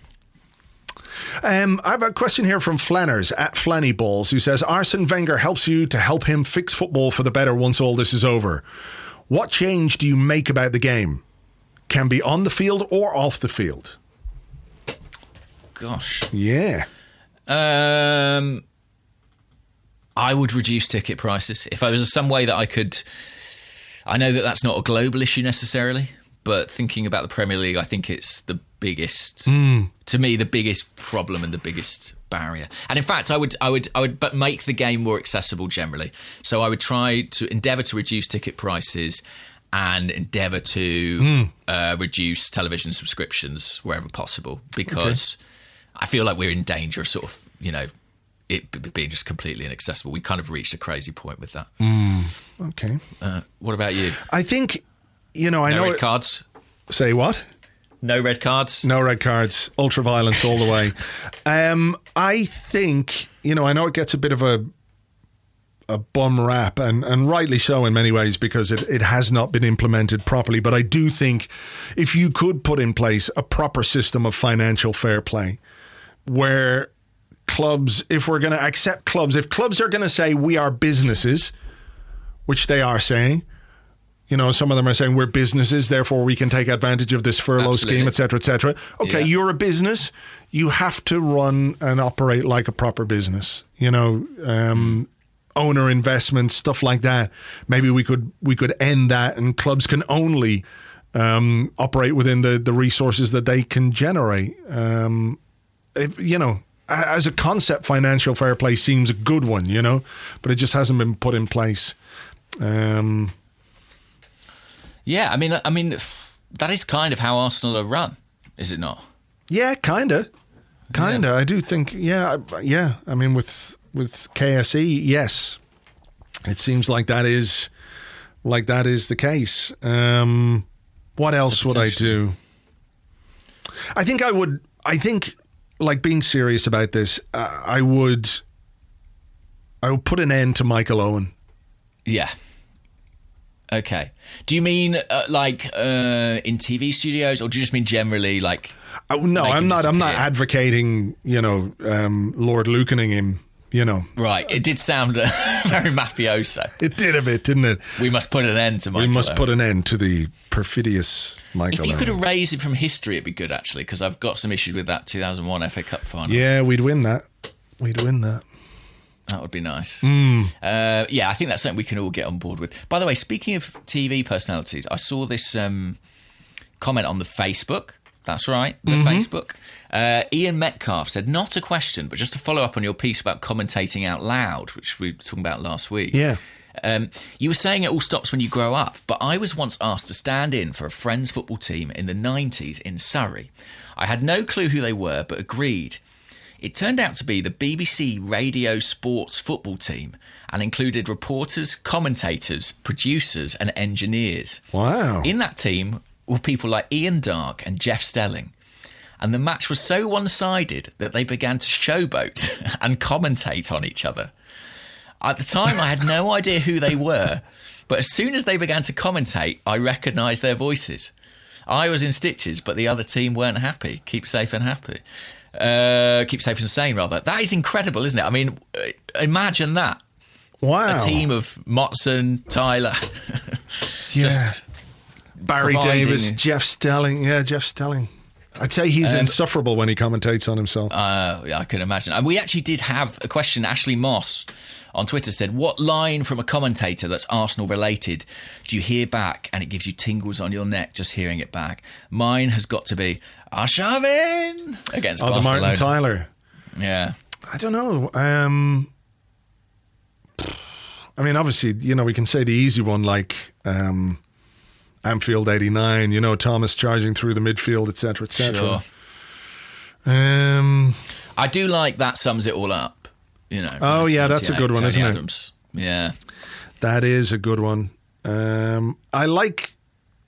Um, I have a question here from Flanners at Flanny Balls, who says Arsene Wenger helps you to help him fix football for the better once all this is over. What change do you make about the game? Can be on the field or off the field. Gosh. Yeah. Um, I would reduce ticket prices. If there was some way that I could... I know that that's not a global issue necessarily, but thinking about the Premier League, I think it's the biggest, mm. to me, the biggest problem and the biggest barrier. And in fact, I would, I would, I would, but make the game more accessible generally. So I would try to endeavour to reduce ticket prices and endeavour to mm. uh, reduce television subscriptions wherever possible, because okay. I feel like we're in danger of sort of, you know, it being just completely inaccessible. We kind of reached a crazy point with that. Mm. Okay. Uh, what about you? I think, you know, I no know... red it, cards? Say what? No red cards? No red cards. Ultra-violence all the way. Um, I think, you know, I know it gets a bit of a a bum rap, and, and rightly so in many ways, because it, it has not been implemented properly. But I do think if you could put in place a proper system of financial fair play where clubs, if we're going to accept clubs, if clubs are going to say we are businesses, which they are saying, you know, some of them are saying we're businesses, therefore we can take advantage of this furlough Absolutely. scheme, et cetera, et cetera. Okay, yeah. You're a business. You have to run and operate like a proper business. You know, um, owner investments, stuff like that. Maybe we could we could end that, and clubs can only um, operate within the, the resources that they can generate. Um, if, you know, as a concept, financial fair play seems a good one, you know, but it just hasn't been put in place. Um, yeah, I mean, I mean, that is kind of how Arsenal are run, is it not? Yeah, kinda, kinda. Yeah. I do think, yeah, yeah. I mean, with with K S E, yes, it seems like that is like that is the case. Um, what else would I do? I think I would. I think. Like, being serious about this, uh, I would I would put an end to Michael Owen. Yeah. Okay. Do you mean uh, like uh, in T V studios, or do you just mean generally like? Uh, no, I'm not. Disappear? I'm not advocating, you know, um, Lord Lukening him. You know, right? It did sound uh, very mafioso. It did a bit, didn't it? We must put an end to Michael. We must Owen. put an end to the perfidious Michael. If you Owen. could erase it from history, it'd be good actually, because I've got some issues with that two thousand one F A Cup final. Yeah, we'd win that. We'd win that. That would be nice. Mm. Uh, yeah, I think that's something we can all get on board with. By the way, speaking of T V personalities, I saw this um, comment on the Facebook. That's right, the mm-hmm. Facebook. Uh, Ian Metcalf said, not a question, but just to follow up on your piece about commentating out loud, which we were talking about last week. Yeah. Um, you were saying it all stops when you grow up, but I was once asked to stand in for a friend's football team in the nineties in Surrey. I had no clue who they were, but agreed. It turned out to be the B B C Radio Sports football team and included reporters, commentators, producers and engineers. Wow. In that team were people like Ian Darke and Jeff Stelling. And the match was so one-sided that they began to showboat and commentate on each other. At the time, I had no idea who they were, but as soon as they began to commentate, I recognised their voices. I was in stitches, but the other team weren't happy. Keep safe and happy. Uh, keep safe and sane, rather. That is incredible, isn't it? I mean, imagine that. Wow. A team of Motson, Tyler. Yeah. Just Barry providing... Davis, Jeff Stelling. Yeah, Jeff Stelling. I'd say he's Um, insufferable when he commentates on himself. Uh, yeah, I can imagine. And we actually did have a question. Ashley Moss on Twitter said, what line from a commentator that's Arsenal related do you hear back and it gives you tingles on your neck just hearing it back? Mine has got to be Arshavin against oh, Barcelona. the Martin Tyler. Yeah. I don't know. Um, I mean, obviously, you know, we can say the easy one like um, Anfield eighty-nine, you know, Thomas charging through the midfield, et cetera, et cetera. Sure. Um, I do like that sums it all up. You know, oh, yeah, that's a good one, Tony isn't Adams. it? Yeah. That is a good one. Um, I like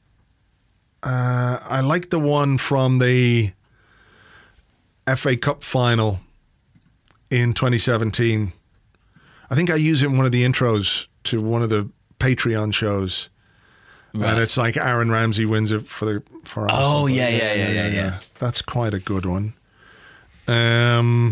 uh, I like the one from the F A Cup final in twenty seventeen. I think I use it in one of the intros to one of the Patreon shows. Right. And it's like Aaron Ramsey wins it for the for Arsenal. Oh, yeah, yeah, yeah, yeah, yeah. That's quite a good one. Um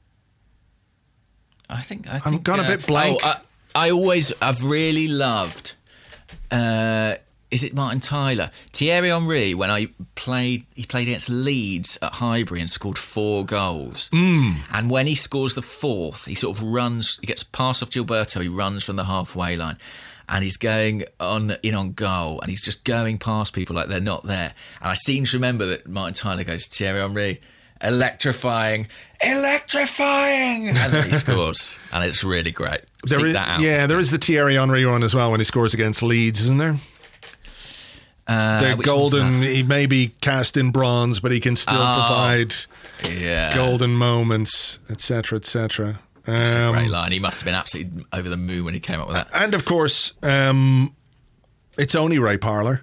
I think I think, I'm gone uh, a bit blank. Oh, I, I always, I've really loved. Uh, is it Martin Tyler? Thierry Henry, when I played, he played against Leeds at Highbury and scored four goals. Mm. And when he scores the fourth, he sort of runs. He gets past off Gilberto. He runs from the halfway line, and he's going on in on goal, and he's just going past people like they're not there. And I seem to remember that Martin Tyler goes, Thierry Henry. Electrifying, electrifying, and then he scores, and it's really great. There Seek is, that out. yeah, there is the Thierry Henry one as well when he scores against Leeds, isn't there? Uh, the which one's golden, that? he may be cast in bronze, but he can still Oh, provide yeah. golden moments, et cetera, et cetera. That's Um, a great line. He must have been absolutely over the moon when he came up with that. And of course, um, it's only Ray Parlour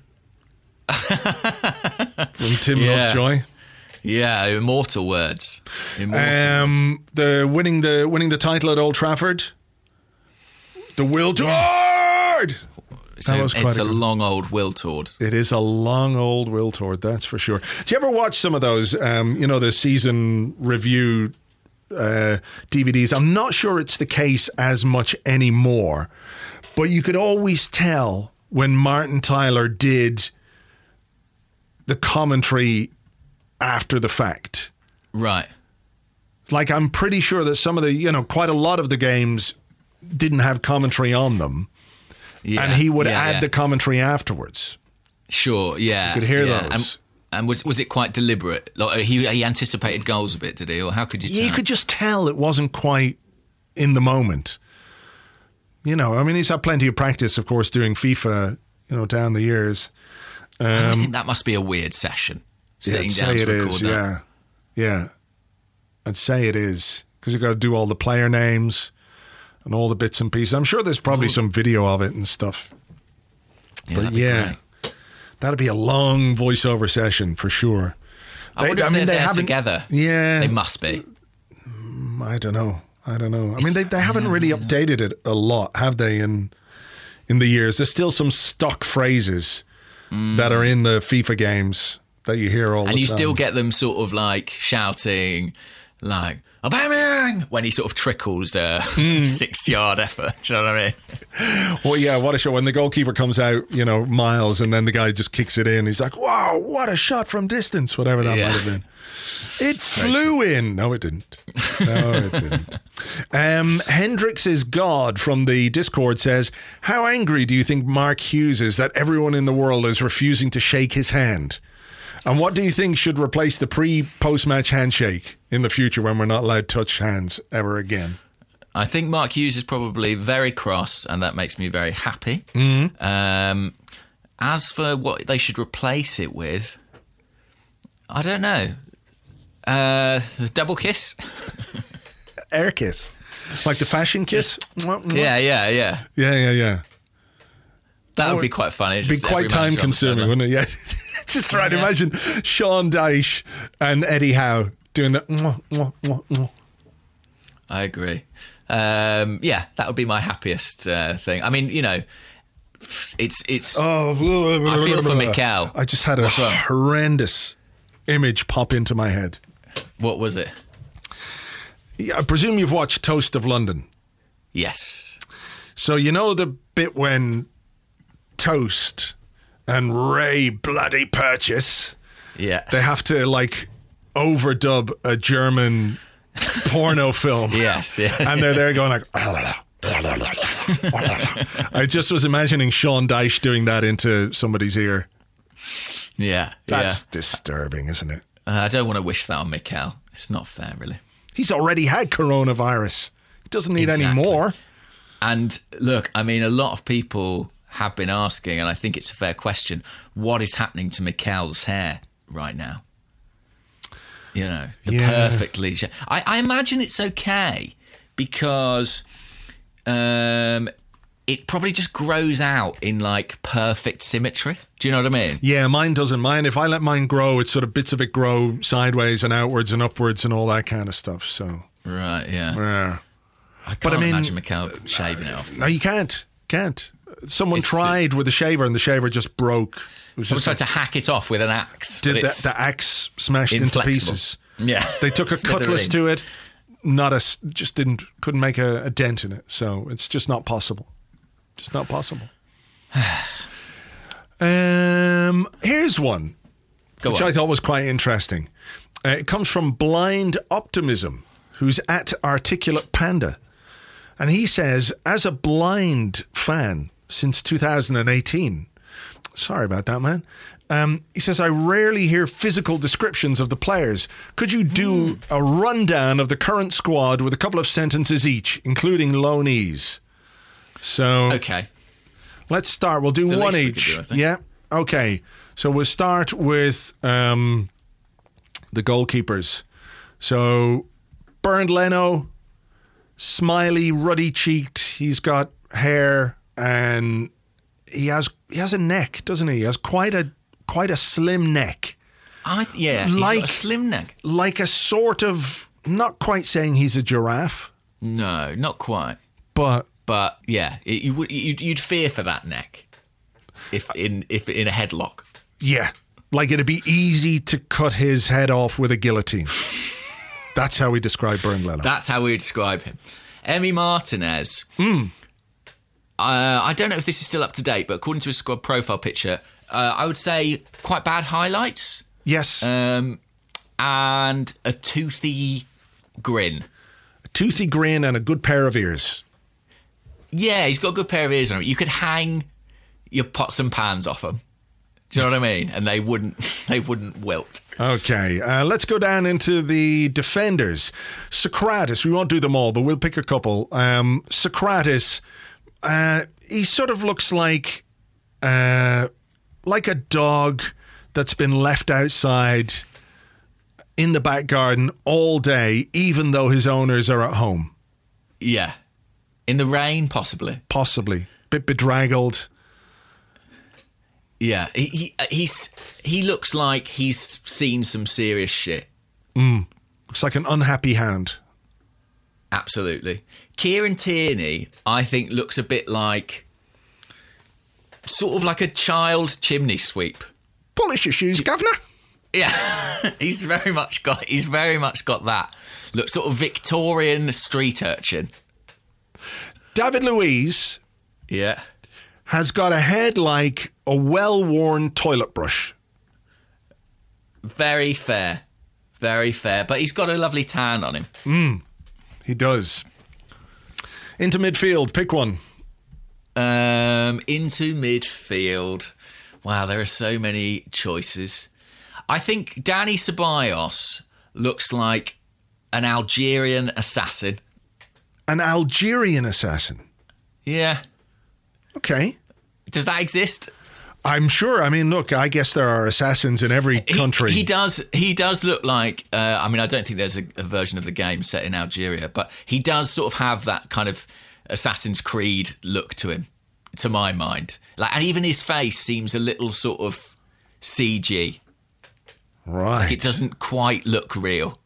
from Tim Yeah. Lovejoy. Yeah, immortal words. Immortal words. Um, the winning the winning the title at Old Trafford. The Will Tord. It's that a, was quite it's a a good- long old Will Tord. It is a long old Will Tord, that's for sure. Do you ever watch some of those, um, you know, the season review uh, D V Ds? I'm not sure it's the case as much anymore, but you could always tell when Martin Tyler did the commentary after the fact. Right. Like, I'm pretty sure that some of the, you know, quite a lot of the games didn't have commentary on them. Yeah, and he would yeah, add yeah. the commentary afterwards. Sure, yeah. You could hear yeah. those. And, and was was it quite deliberate? Like, he, he anticipated goals a bit, did he? Or how could you tell? You could just tell it wasn't quite in the moment. You know, I mean, he's had plenty of practice, of course, doing FIFA, you know, down the years. Um, I always think that must be a weird session. Sitting yeah, down I'd say to it record is, that. yeah. Yeah. I'd say it is. Because you've got to do all the player names and all the bits and pieces. I'm sure there's probably some video of it and stuff. Yeah, But that'd be yeah, great. that'd be a long voiceover session for sure. I wonder if they're there haven't- together. Yeah. They must be. I don't know. I don't know. I mean, they, they haven't really updated it a lot, have they, in in the years? There's still some stock phrases that are in the FIFA games that you hear all the time. And you still get them sort of like shouting, like, Aubameyang, when he sort of trickles a Hmm. six-yard effort. Do you know what I mean? Well, yeah, what a shot. When the goalkeeper comes out, you know, miles, and then the guy just kicks it in. He's like, wow, what a shot from distance, whatever that Yeah. might have been. It flew in. No, it didn't. No, it didn't. Um, Hendrix is God from the Discord says, how angry do you think Mark Hughes is that everyone in the world is refusing to shake his hand? And what do you think should replace the pre-post-match handshake in the future when we're not allowed to touch hands ever again? I think Mark Hughes is probably very cross, and that makes me very happy. Mm-hmm. Um, as for what they should replace it with, I don't know. Uh, double kiss? Air kiss. Like the fashion kiss? Yeah, yeah, yeah. Yeah, yeah, yeah. That That would be would quite funny. It'd be Just quite every time manager on the consuming, sideline. wouldn't it? Yeah. Just trying to Yeah. imagine Sean Dyche and Eddie Howe doing that. Mwah, mwah, mwah, mwah. I agree. Um, yeah, that would be my happiest uh, thing. I mean, you know, it's it's. Oh, I feel for Mikel. I just had a What's wrong? horrendous image pop into my head. What was it? Yeah, I presume you've watched Toast of London. Yes. So you know the bit when Toast and Ray Bloody Purchase Yeah. They have to like overdub a German porno film. Yes, yes. And they're there going like I just was imagining Sean Dyche doing that into somebody's ear. Yeah. That's yeah. disturbing, isn't it? Uh, I don't want to wish that on Mikel. It's not fair, really. He's already had coronavirus. He doesn't need Exactly. any more. And look, I mean, a lot of people have been asking, and I think it's a fair question, what is happening to Mikel's hair right now? You know, the Yeah. perfectly... sh- I, I imagine it's okay because um, it probably just grows out in, like, perfect symmetry. Do you know what I mean? Yeah, mine doesn't. Mine, if I let mine grow, it's sort of bits of it grow sideways and outwards and upwards and all that kind of stuff. So, Right, yeah. yeah. I can't But I mean- imagine Mikel shaving it off. No, you can't. Can't. Someone It's- tried with a shaver and the shaver just broke. It was Someone just tried to hack it off with an axe. did but the, it's the axe smashed into inflexible. pieces. Yeah. They took a cutlass Smithereens. to it. Not a s- just didn't couldn't make a, a dent in it. So it's just not possible. Just not possible. um, here's one, Go which on. I thought was quite interesting. Uh, it comes from Blind Optimism, who's at Articulate Panda, and he says, as a blind fan since two thousand eighteen. Sorry about that, man. Um, he says, I rarely hear physical descriptions of the players. Could you do a rundown of the current squad with a couple of sentences each, including loanees? So Okay. let's start. We'll do It's the one least we could each. do, I think. Yeah. Okay. So we'll start with um, the goalkeepers. So Bernd Leno, smiley, ruddy-cheeked. He's got hair and he has he has a neck, doesn't he? He has quite a quite a slim neck, I yeah, he's Like- got a slim neck. like a sort of, not quite saying he's a giraffe, No, not quite. but But yeah, it, you would you'd, you'd fear for that neck if in if in a headlock. yeah, like it'd be easy to cut his head off with a guillotine. That's how we describe Bernd Leno. That's how we would describe him. Emi Martinez. Hmm. Uh, I don't know if this is still up to date, but according to his squad profile picture, uh, I would say quite bad highlights Yes, um, and a toothy grin. a toothy grin and a good pair of ears. Yeah, he's got a good pair of ears on him. You could hang your pots and pans off him. Do you know what I mean? And they wouldn't they wouldn't wilt. Okay, uh, let's go down into the defenders. Socrates, we won't do them all, but we'll pick a couple. Um, Socrates, uh, he sort of looks like uh, like a dog that's been left outside in the back garden all day, even though his owners are at home. Yeah. In the rain, possibly. Possibly. Bit bedraggled. Yeah. He, he he's he looks like he's seen some serious shit. Looks like an unhappy hand. Absolutely. Kieran Tierney, I think, looks a bit like sort of like a child chimney sweep. Polish your shoes, governor. Yeah, he's very much got he's very much got that look, sort of Victorian street urchin. David Luiz Yeah, has got a head like a well-worn toilet brush. very fair, very fair. But he's got a lovely tan on him. He does. Into midfield, pick one. Um, into midfield. Wow, there are so many choices. I think Danny Ceballos looks like an Algerian assassin. An Algerian assassin. Yeah, Okay. does that exist? I'm sure. I mean, look, I guess there are assassins in every He- country. He, does. He does look like. Uh, I mean, I don't think there's a, a version of the game set in Algeria, but he does sort of have that kind of Assassin's Creed look to him, to my mind. Like, and even his face seems a little sort of C G. Right. It doesn't quite look real.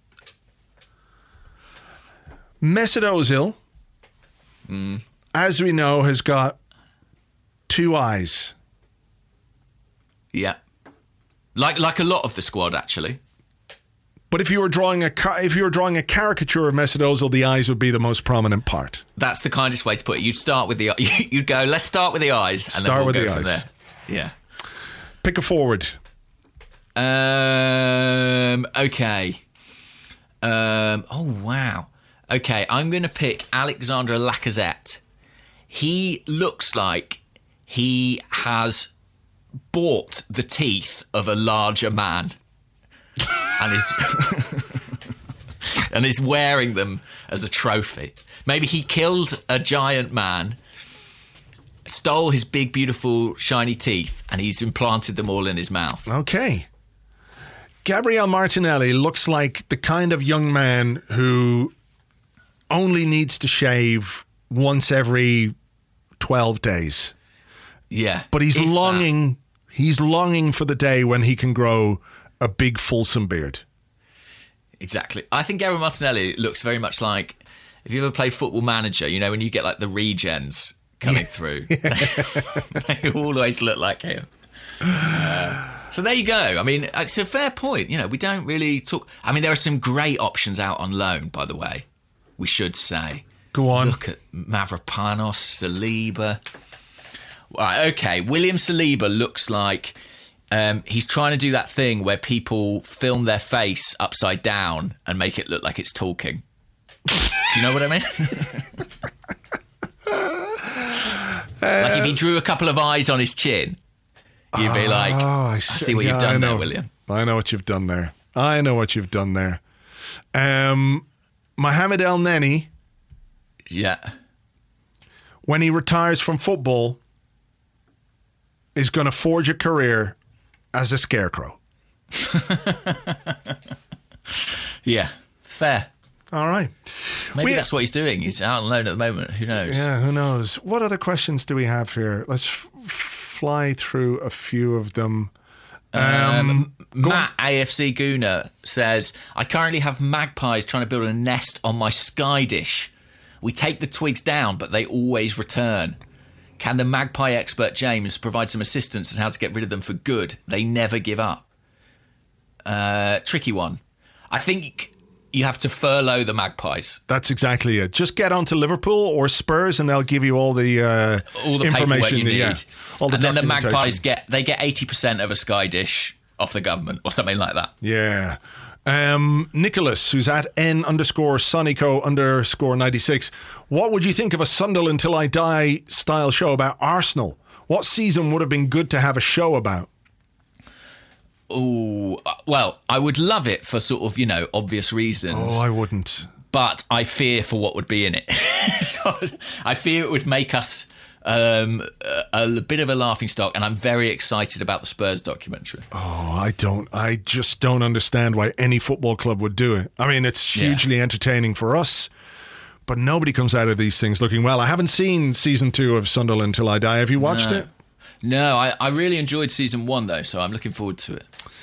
Mesut Ozil, Mm. as we know, has got two eyes. Yeah, like like a lot of the squad actually. But if you were drawing a ca- if you were drawing a caricature of Mesut Ozil, the eyes would be the most prominent part. That's the kindest way to put it. You'd start with the you'd go. Let's start with the eyes, and Start then we'll with go the from eyes. there. Yeah. Pick a forward. Um, okay. Um, oh, wow. Okay, I'm going to pick Alexandre Lacazette. He looks like he has bought the teeth of a larger man and is and is wearing them as a trophy. Maybe he killed a giant man, stole his big, beautiful, shiny teeth, and he's implanted them all in his mouth. Okay. Gabriel Martinelli looks like the kind of young man who only needs to shave once every twelve days. Yeah. But he's if longing that. he's longing for the day when he can grow a big fulsome beard. Exactly. I think Gabriel Martinelli looks very much like, if you ever played Football Manager, you know, when you get like the regens coming yeah. through, they always look like him. Uh, so there you go. I mean, it's a fair point. You know, we don't really talk. I mean, there are some great options out on loan, by the way, we should say. Go on. Look at Mavropanos, Saliba. Right, okay, William Saliba looks like um, he's trying to do that thing where people film their face upside down and make it look like it's talking. Do you know what I mean? Like if he drew a couple of eyes on his chin, you'd be like, oh, I, I see what yeah, you've done there, William. I know what you've done there. I know what you've done there. Um, Mohamed El Neni. Yeah. When he retires from football, is going to forge a career as a scarecrow. Yeah, fair. All right. Maybe we, that's what he's doing. He's out on loan at the moment. Who knows? Yeah, who knows? What other questions do we have here? Let's f- fly through a few of them. Um, um, Matt, A F C Guna, says, I currently have magpies trying to build a nest on my sky dish. We take the twigs down, but they always return. Can the magpie expert James provide some assistance on how to get rid of them for good? They never give up. Uh, tricky one. I think you have to furlough the magpies. That's exactly it. Just get onto Liverpool or Spurs and they'll give you all the uh, all the information you need. Yeah, all the and then the magpies get they get eighty percent of a sky dish off the government or something like that. Yeah. Um, Nicholas, who's at N underscore Sonico underscore ninety-six. What would you think of a Sunderland Till I Die style show about Arsenal? What season would have been good to have a show about? Oh, well, I would love it for sort of, you know, obvious reasons. Oh, I wouldn't. But I fear for what would be in it. So I fear it would make us um, a, a bit of a laughing stock, and I'm very excited about the Spurs documentary. Oh, I don't. I just don't understand why any football club would do it. I mean, it's hugely yeah. entertaining for us, but nobody comes out of these things looking well. I haven't seen season two of Sunderland Till I Die. Have you watched no. it? No, I, I really enjoyed season one, though, so I'm looking forward to it.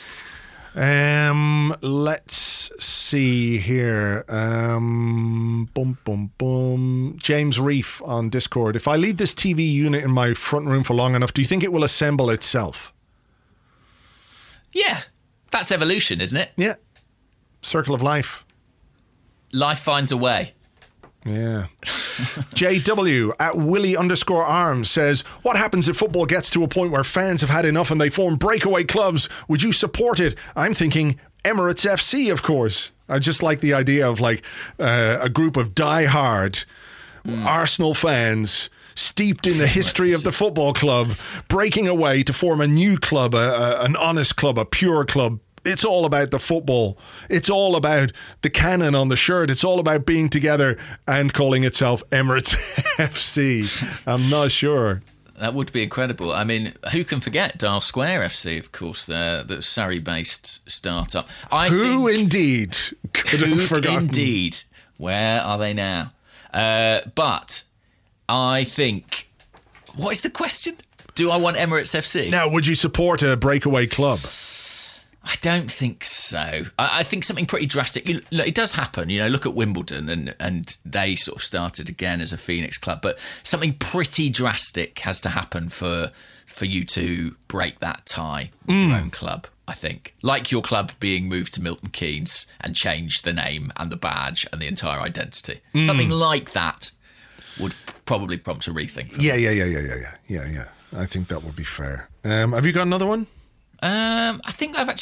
Um, let's see here. Um, boom, boom, boom. James Reef on Discord. If I leave this T V unit in my front room for long enough, do you think it will assemble itself? Yeah, that's evolution, isn't it? Yeah. Circle of life. Life finds a way. Yeah. J W at Willie underscore arms says, what happens if football gets to a point where fans have had enough and they form breakaway clubs? Would you support it? I'm thinking Emirates F C, of course. I just like the idea of like uh, a group of diehard mm. Arsenal fans steeped in the history of the football club breaking away to form a new club, a, a, an honest club, a pure club. It's all about the football. It's all about the cannon on the shirt. It's all about being together and calling itself Emirates F C. I'm not sure. That would be incredible. I mean, who can forget Dial Square F C, of course, the, the Surrey-based startup. I who think, indeed could who have forgotten? Indeed. Where are they now? Uh, but I think... What is the question? Do I want Emirates F C? Now, would you support a breakaway club? I don't think so. I, I think something pretty drastic. You know, it does happen. You know, look at Wimbledon, and and they sort of started again as a Phoenix club. But something pretty drastic has to happen for for you to break that tie with mm. your own club. I think, like your club being moved to Milton Keynes and change the name and the badge and the entire identity. Mm. Something like that would probably prompt a rethink. Yeah, yeah, yeah, yeah, yeah, yeah, yeah, yeah. I think that would be fair. Um, have you got another one? Um, I think I've actually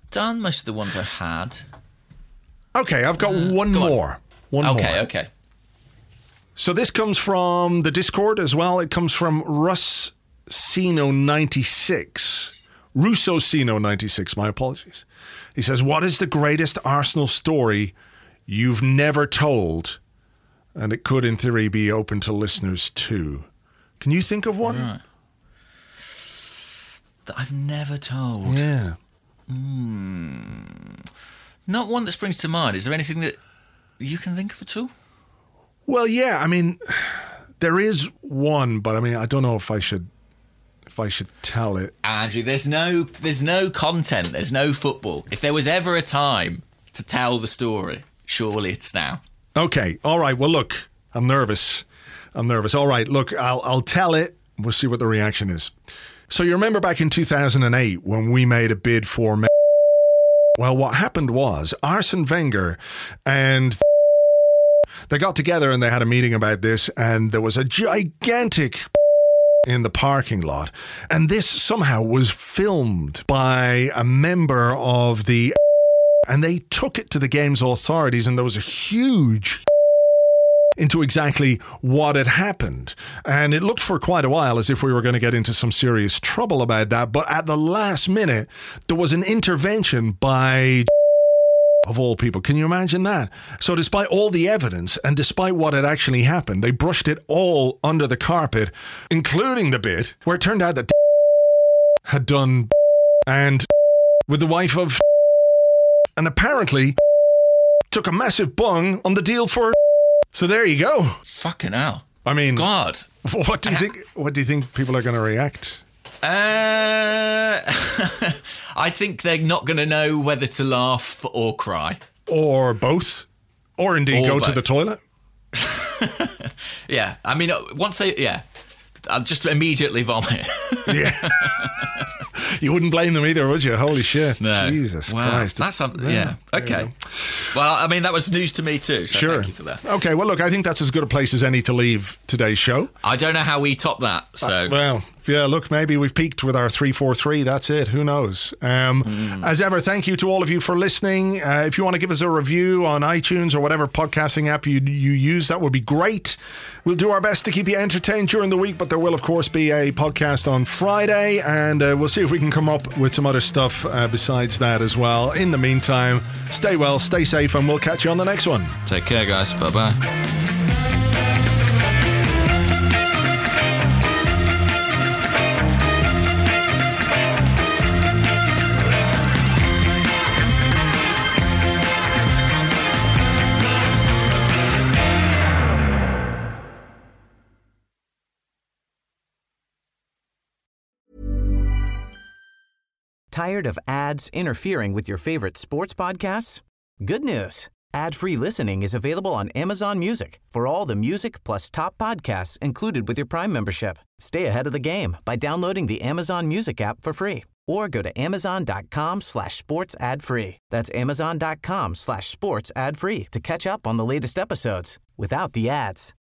done most of the ones I had. Okay, I've got uh, one go more. On. One okay, more. Okay, okay. So this comes from the Discord as well. It comes from Russ Sino ninety-six. Russo Sino ninety-six, my apologies. He says, what is the greatest Arsenal story you've never told? And it could, in theory, be open to listeners too. Can you think of one? Right. That I've never told. Yeah. Mm. Not one that springs to mind. Is there anything that you can think of at all? Well, yeah. I mean, there is one, but I mean, I don't know if I should if I should tell it. Andrew, there's no there's no content. There's no football. If there was ever a time to tell the story, surely it's now. Okay. All right. Well, look, I'm nervous. I'm nervous. All right. Look, I'll I'll tell it. We'll see what the reaction is. So you remember back in two thousand eight when we made a bid for... Well, what happened was Arsene Wenger and they got together and they had a meeting about this, and there was a gigantic in the parking lot. And this somehow was filmed by a member of the... And they took it to the game's authorities, and there was a huge... into exactly what had happened. And it looked for quite a while as if we were going to get into some serious trouble about that. But at the last minute, there was an intervention by, of all people. Can you imagine that? So despite all the evidence and despite what had actually happened, they brushed it all under the carpet, including the bit where it turned out that had done and with the wife of, and apparently took a massive bung on the deal for. So there you go. Fucking hell. I mean, God. What do you think? What do you think people are going to react? Uh, I think they're not going to know whether to laugh or cry, or both, or indeed or go both. to the toilet. Yeah, I mean, once they, yeah, I'll just immediately vomit. Yeah. You wouldn't blame them either, would you? Holy shit. No. Jesus wow. Christ. That's something, yeah. yeah. Okay. Well, I mean, that was news to me too, so sure. thank you for that. Okay, well, look, I think that's as good a place as any to leave today's show. I don't know how we top that, so... Uh, well, yeah, look, maybe we've peaked with our three four three. That's it. Who knows? Um, mm. As ever, thank you to all of you for listening. Uh, if you want to give us a review on iTunes or whatever podcasting app you, you use, that would be great. We'll do our best to keep you entertained during the week, but there will, of course, be a podcast on Friday, and uh, we'll see if we can come up with some other stuff uh, besides that as well. In the meantime, stay well, stay safe, and we'll catch you on the next one. Take care, guys. Bye-bye. Tired of ads interfering with your favorite sports podcasts? Good news. Ad-free listening is available on Amazon Music for all the music plus top podcasts included with your Prime membership. Stay ahead of the game by downloading the Amazon Music app for free or go to amazon.com slash sports ad free. That's amazon.com slash sports ad free to catch up on the latest episodes without the ads.